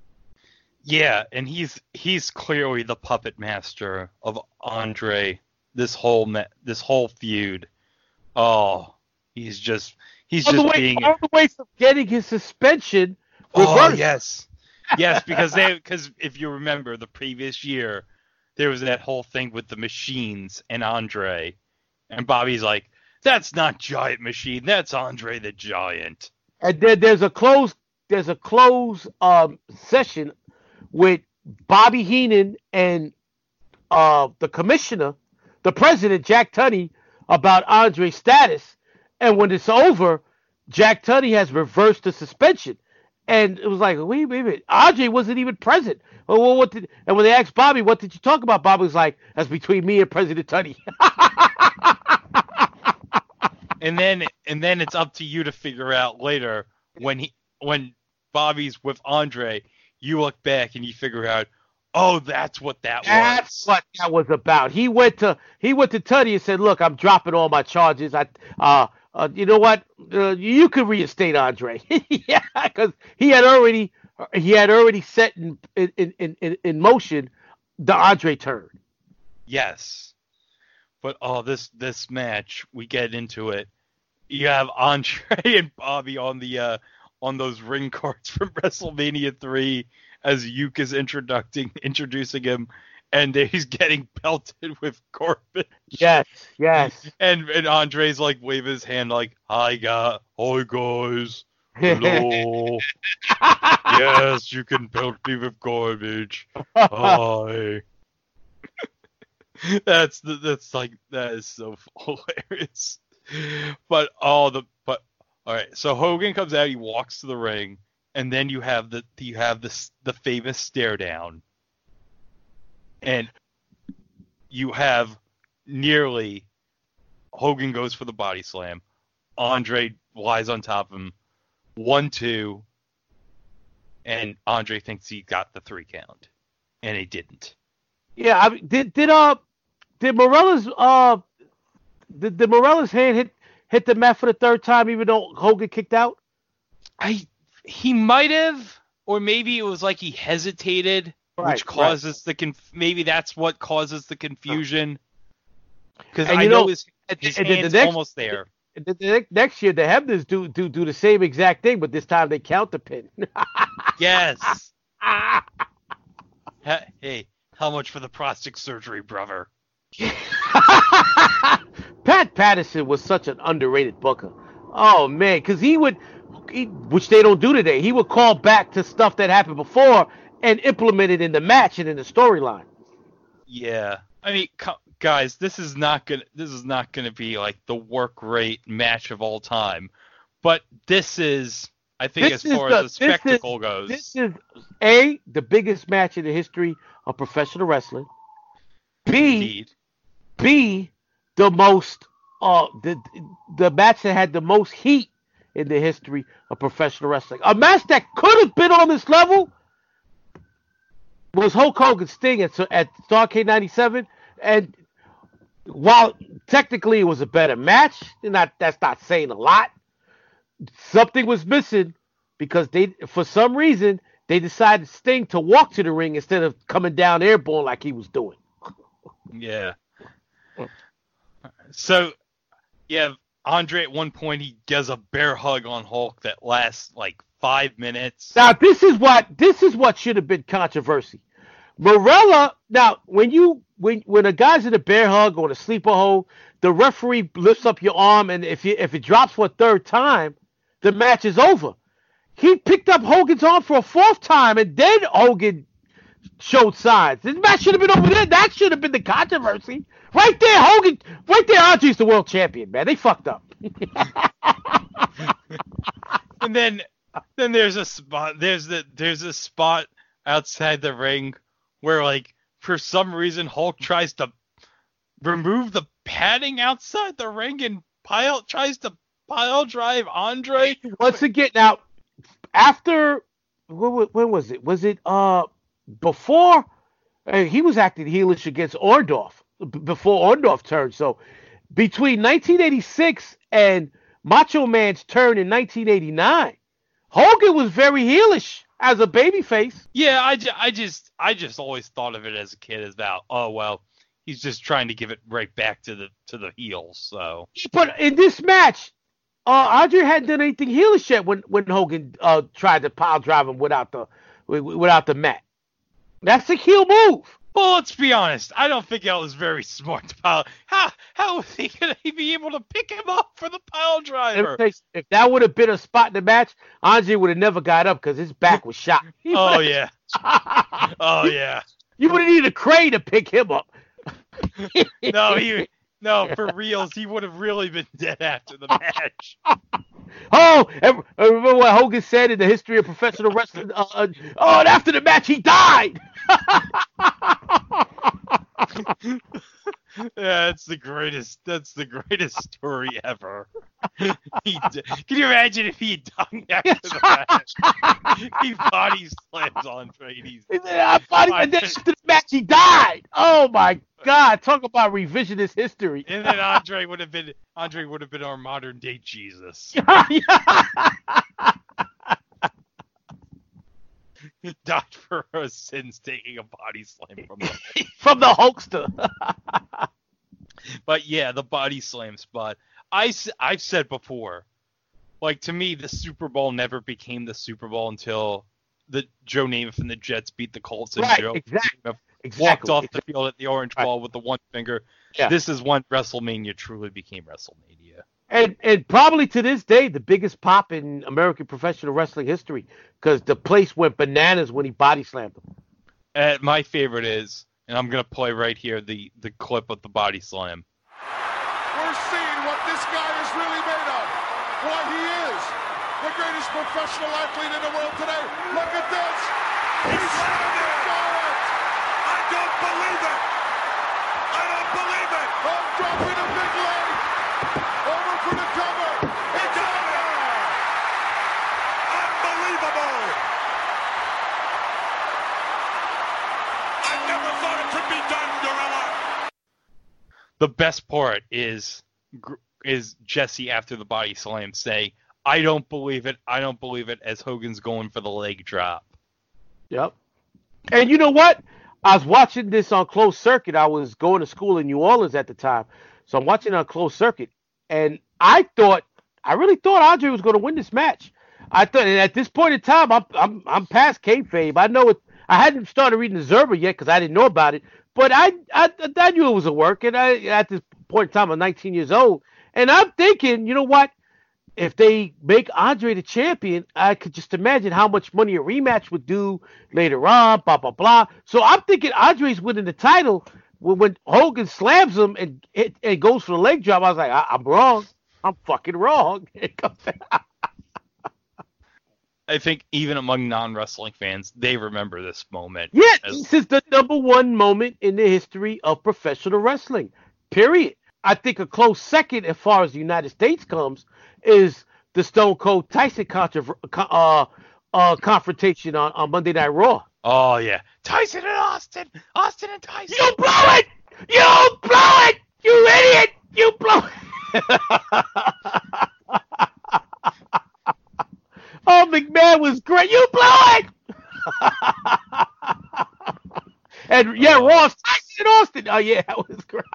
Yeah, and he's he's clearly the puppet master of Andre. This whole ma- this whole feud. Oh, he's just he's all just the way, being. all the way from getting his suspension. Oh reversed. yes, yes, because they because if you remember the previous year. There was that whole thing with the machines and Andre. And Bobby's like, that's not Giant Machine. That's Andre the Giant. And then there's a close there's a close um, session with Bobby Heenan and uh, the commissioner, the president, Jack Tunney, about Andre's status. And when it's over, Jack Tunney has reversed the suspension. And it was like, wait, wait a minute. Andre wasn't even present. Oh, well, what did? And when they asked Bobby, what did you talk about? Bobby was like, that's between me and President Tunney. and then, and then it's up to you to figure out later when he, when Bobby's with Andre, you look back and you figure out, oh, that's what that That's was. what that was about. He went to he went to Tunney and said, "Look, I'm dropping all my charges. I, uh, uh you know what? Uh, you could reinstate Andre." Yeah, because he had already he had already set in in, in in in motion the Andre turn. Yes, but oh, this this match, we get into it. You have Andre and Bobby on the uh, on those ring cards from WrestleMania three as Uke is introducing introducing him, and he's getting pelted with Corbin. Yes, yes. And and Andre's like waving his hand like, "Hi guys, hi guys, hello. Yes, you can pelt me with garbage. Hi." That's the, that's like that is so hilarious. But all the but all right, so Hogan comes out, he walks to the ring, and then you have the you have the the famous stare down, and you have nearly Hogan goes for the body slam, Andre lies on top of him, one two, and Andre thinks he got the three count, and he didn't. Yeah, I mean, did did uh did Morella's uh did, did Morella's hand hit hit the mat for the third time even though Hogan kicked out? I he might have, or maybe it was like he hesitated, right, which causes right. the conf- maybe that's what causes the confusion. Because And I you know, know, his, his and then the hand's next- almost there. The, the next year the Hebners do do do the same exact thing, but this time they count the pin. Yes. Hey, how much for the prostate surgery, brother? Pat Patterson was such an underrated booker. Oh man, because he would, he, which they don't do today. He would call back to stuff that happened before and implement it in the match and in the storyline. Yeah, I mean, co- guys, this is not gonna this is not gonna be like the work rate match of all time, but this is, I think, This as is far the- as the this spectacle is- goes. This is A, the biggest match in the history of professional wrestling. B, Indeed. B, the most uh the the match that had the most heat in the history of professional wrestling. A match that could have been on this level was Hulk Hogan Sting at at Starrcade ninety-seven, and while technically it was a better match, not that's not saying a lot. Something was missing because they, for some reason, they decided Sting to walk to the ring instead of coming down airborne like he was doing. Yeah. So, yeah, Andre at one point he does a bear hug on Hulk that lasts like five minutes. Now this is what this is what should have been controversy. Morella. Now when you when when a guy's in a bear hug or in a sleeper hold, the referee lifts up your arm, and if you if it drops for a third time, the match is over. He picked up Hogan's arm for a fourth time, and then Hogan showed signs. This match should have been over there. That should have been the controversy. Right there, Hogan. Right there, Andre's the world champion, man. They fucked up. And then then there's a spot there's the there's a spot outside the ring where, like, for some reason Hulk tries to remove the padding outside the ring and pile tries to pile drive Andre. Once again, now after when, when was it? Was it uh before uh, he was acting heelish against Orndorff b- before Orndorff turned? So between nineteen eighty-six and Macho Man's turn in nineteen eighty-nine, Hogan was very heelish as a babyface. Yeah, I, ju- I just I just always thought of it as a kid as about, oh well, he's just trying to give it right back to the to the heels. So, But in this match, uh, Andre hadn't done anything heelish yet when when Hogan uh, tried to pile drive him without the without the mat. That's a heel move. Well, let's be honest. I don't think that was very smart to pile. How how was he gonna be able to pick him up for the pile driver? If that would have been a spot in the match, Andre would have never got up because his back was shot. He Oh would've- yeah. Oh yeah. You would have needed a crane to pick him up. No, he no for reals. He would have really been dead after the match. Oh, and remember what Hogan said in the history of professional wrestling? Uh, uh, oh, and after the match, he died. Yeah, that's the greatest. That's the greatest story ever. he d- Can you imagine if he had done that after the match? He body slams Andre. And he's, He said, I body, and then after the match, he died. Oh my God! Talk about revisionist history. And then Andre would have been Andre would have been our modern day Jesus. Died for our sins, taking a body slam from the from the Hulkster. But yeah, the body slam spot. I, I've said before, like, to me, the Super Bowl never became the Super Bowl until the Joe Namath and the Jets beat the Colts and right, Joe exactly, Namath exactly, walked off exactly. the field at the Orange Right. Ball with the one finger. Yeah. This is when WrestleMania truly became WrestleMania. And and probably to this day, the biggest pop in American professional wrestling history, because the place went bananas when he body slammed him. Uh, my favorite is, and I'm going to play right here, the, the clip of the body slam. We're seeing what this guy is really made of. What he is. The greatest professional athlete in the world today. Look at this. He's slammed it. I don't believe it. I don't believe it. Oh, dropping a big leg. Over for the cover. It's over. Unbelievable. I never thought it could be done, Gorilla. The best part is is Jesse after the body slam say, I don't believe it, I don't believe it, as Hogan's going for the leg drop. Yep. And you know what? I was watching this on closed circuit. I was going to school in New Orleans at the time. So I'm watching it on closed circuit. And I thought, I really thought Andre was going to win this match. I thought, and at this point in time, I'm I'm, I'm past kayfabe. I know it. I hadn't started reading the Zerba yet because I didn't know about it. But I, I I knew it was a work. And I, at this point in time, I'm nineteen years old. And I'm thinking, you know what? If they make Andre the champion, I could just imagine how much money a rematch would do later on, blah, blah, blah. So I'm thinking Andre's winning the title. When, when Hogan slams him and it, it goes for the leg drop, I was like, I, I'm wrong. I'm fucking wrong. I think even among non-wrestling fans, they remember this moment. Yeah, as- this is the number one moment in the history of professional wrestling, period. I think a close second, as far as the United States comes, is the Stone Cold Tyson controver- uh, uh, confrontation on, on Monday Night Raw. Oh, yeah. Tyson and Austin. Austin and Tyson. You blow it! You blow it! You idiot! You blow it! Oh, McMahon was great. You blow it! And, yeah, Oh. Ross, Tyson and Austin. Oh, yeah, that was great.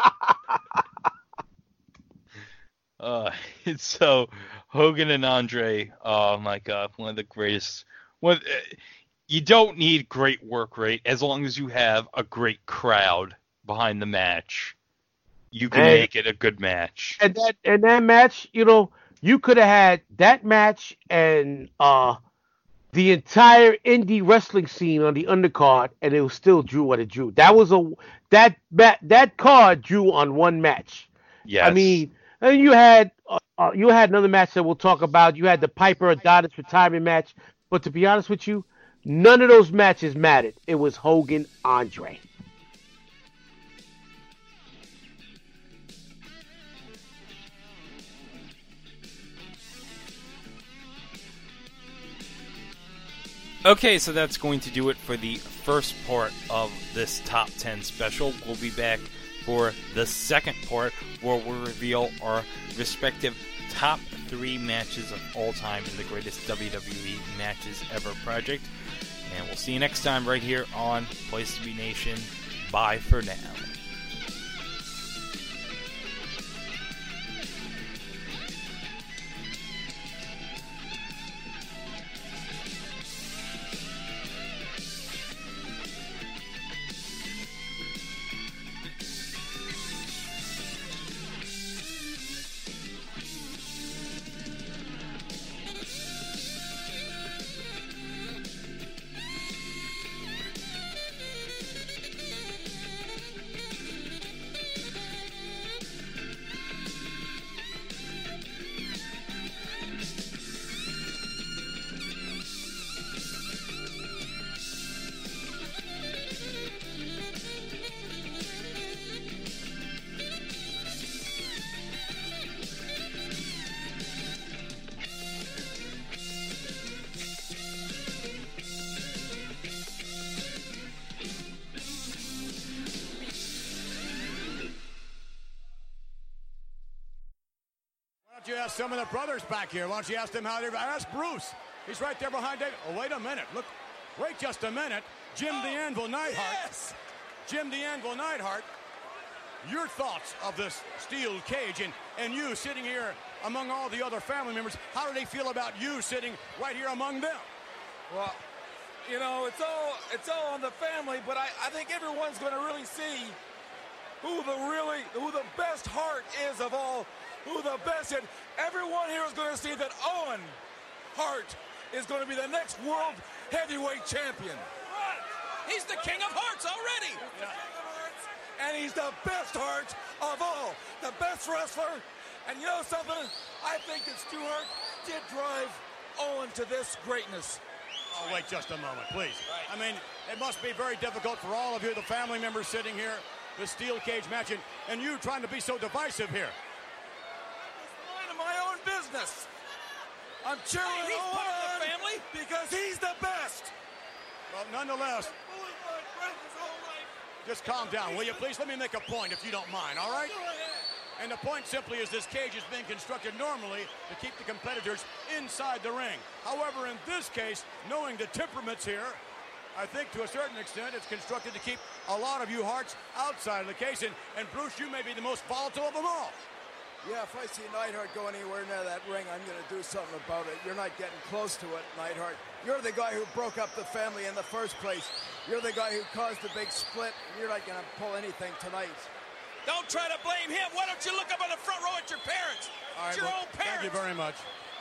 Uh, it's so Hogan and Andre. Oh my God, one of the greatest. One, uh, you don't need great work rate as long as you have a great crowd behind the match. You can Hey. make it a good match. And that and that match, you know, you could have had that match and uh the entire indie wrestling scene on the undercard, and it was still drew what it drew. That was a that that that card drew on one match. Yes. I mean, and you had uh, uh, you had another match that we'll talk about. You had the Piper Adonis retirement match, but to be honest with you, none of those matches mattered. It was Hogan Andre. Okay, so that's going to do it for the first part of this top ten special. We'll be back for the second part, where we'll reveal our respective top three matches of all time in the greatest W W E matches ever project. And we'll see you next time right here on Place to Be Nation. Bye for now. don't you ask some of the brothers back here? Why don't you ask them how they're... Ask Bruce. He's right there behind David. Oh, wait a minute. Look. Wait just a minute. Jim oh, the Anvil Neidhart. Yes. Jim the Anvil Neidhart. Your thoughts of this steel cage and, and you sitting here among all the other family members. How do they feel about you sitting right here among them? Well, you know, it's all it's all on the family, but I, I think everyone's going to really see who the really who the best Hart is of all, who the best is. Everyone here is going to see that Owen Hart is going to be the next world heavyweight champion. He's the king of hearts already. Yeah. And he's the best Hart of all, the best wrestler. And you know something? I think that Stu Hart did drive Owen to this greatness. Oh, wait just a moment, please. Right. I mean, it must be very difficult for all of you, the family members sitting here, the steel cage match, and, and you trying to be so divisive here. I'm minding my own business. I'm cheering hey, he's Owen part of the family because he's the best. Well, nonetheless, just calm down, will you please? Let me make a point, if you don't mind, all right? And the point simply is this cage is being constructed normally to keep the competitors inside the ring. However, in this case, knowing the temperaments here, I think to a certain extent it's constructed to keep a lot of you Harts outside of the case. And, and Bruce, you may be the most volatile of them all. Yeah, if I see Neidhart go anywhere near that ring, I'm going to do something about it. You're not getting close to it, Neidhart. You're the guy who broke up the family in the first place. You're the guy who caused the big split, and you're not going to pull anything tonight. Don't try to blame him. Why don't you look up on the front row at your parents? All right, it's your well, own parents. Thank you very much.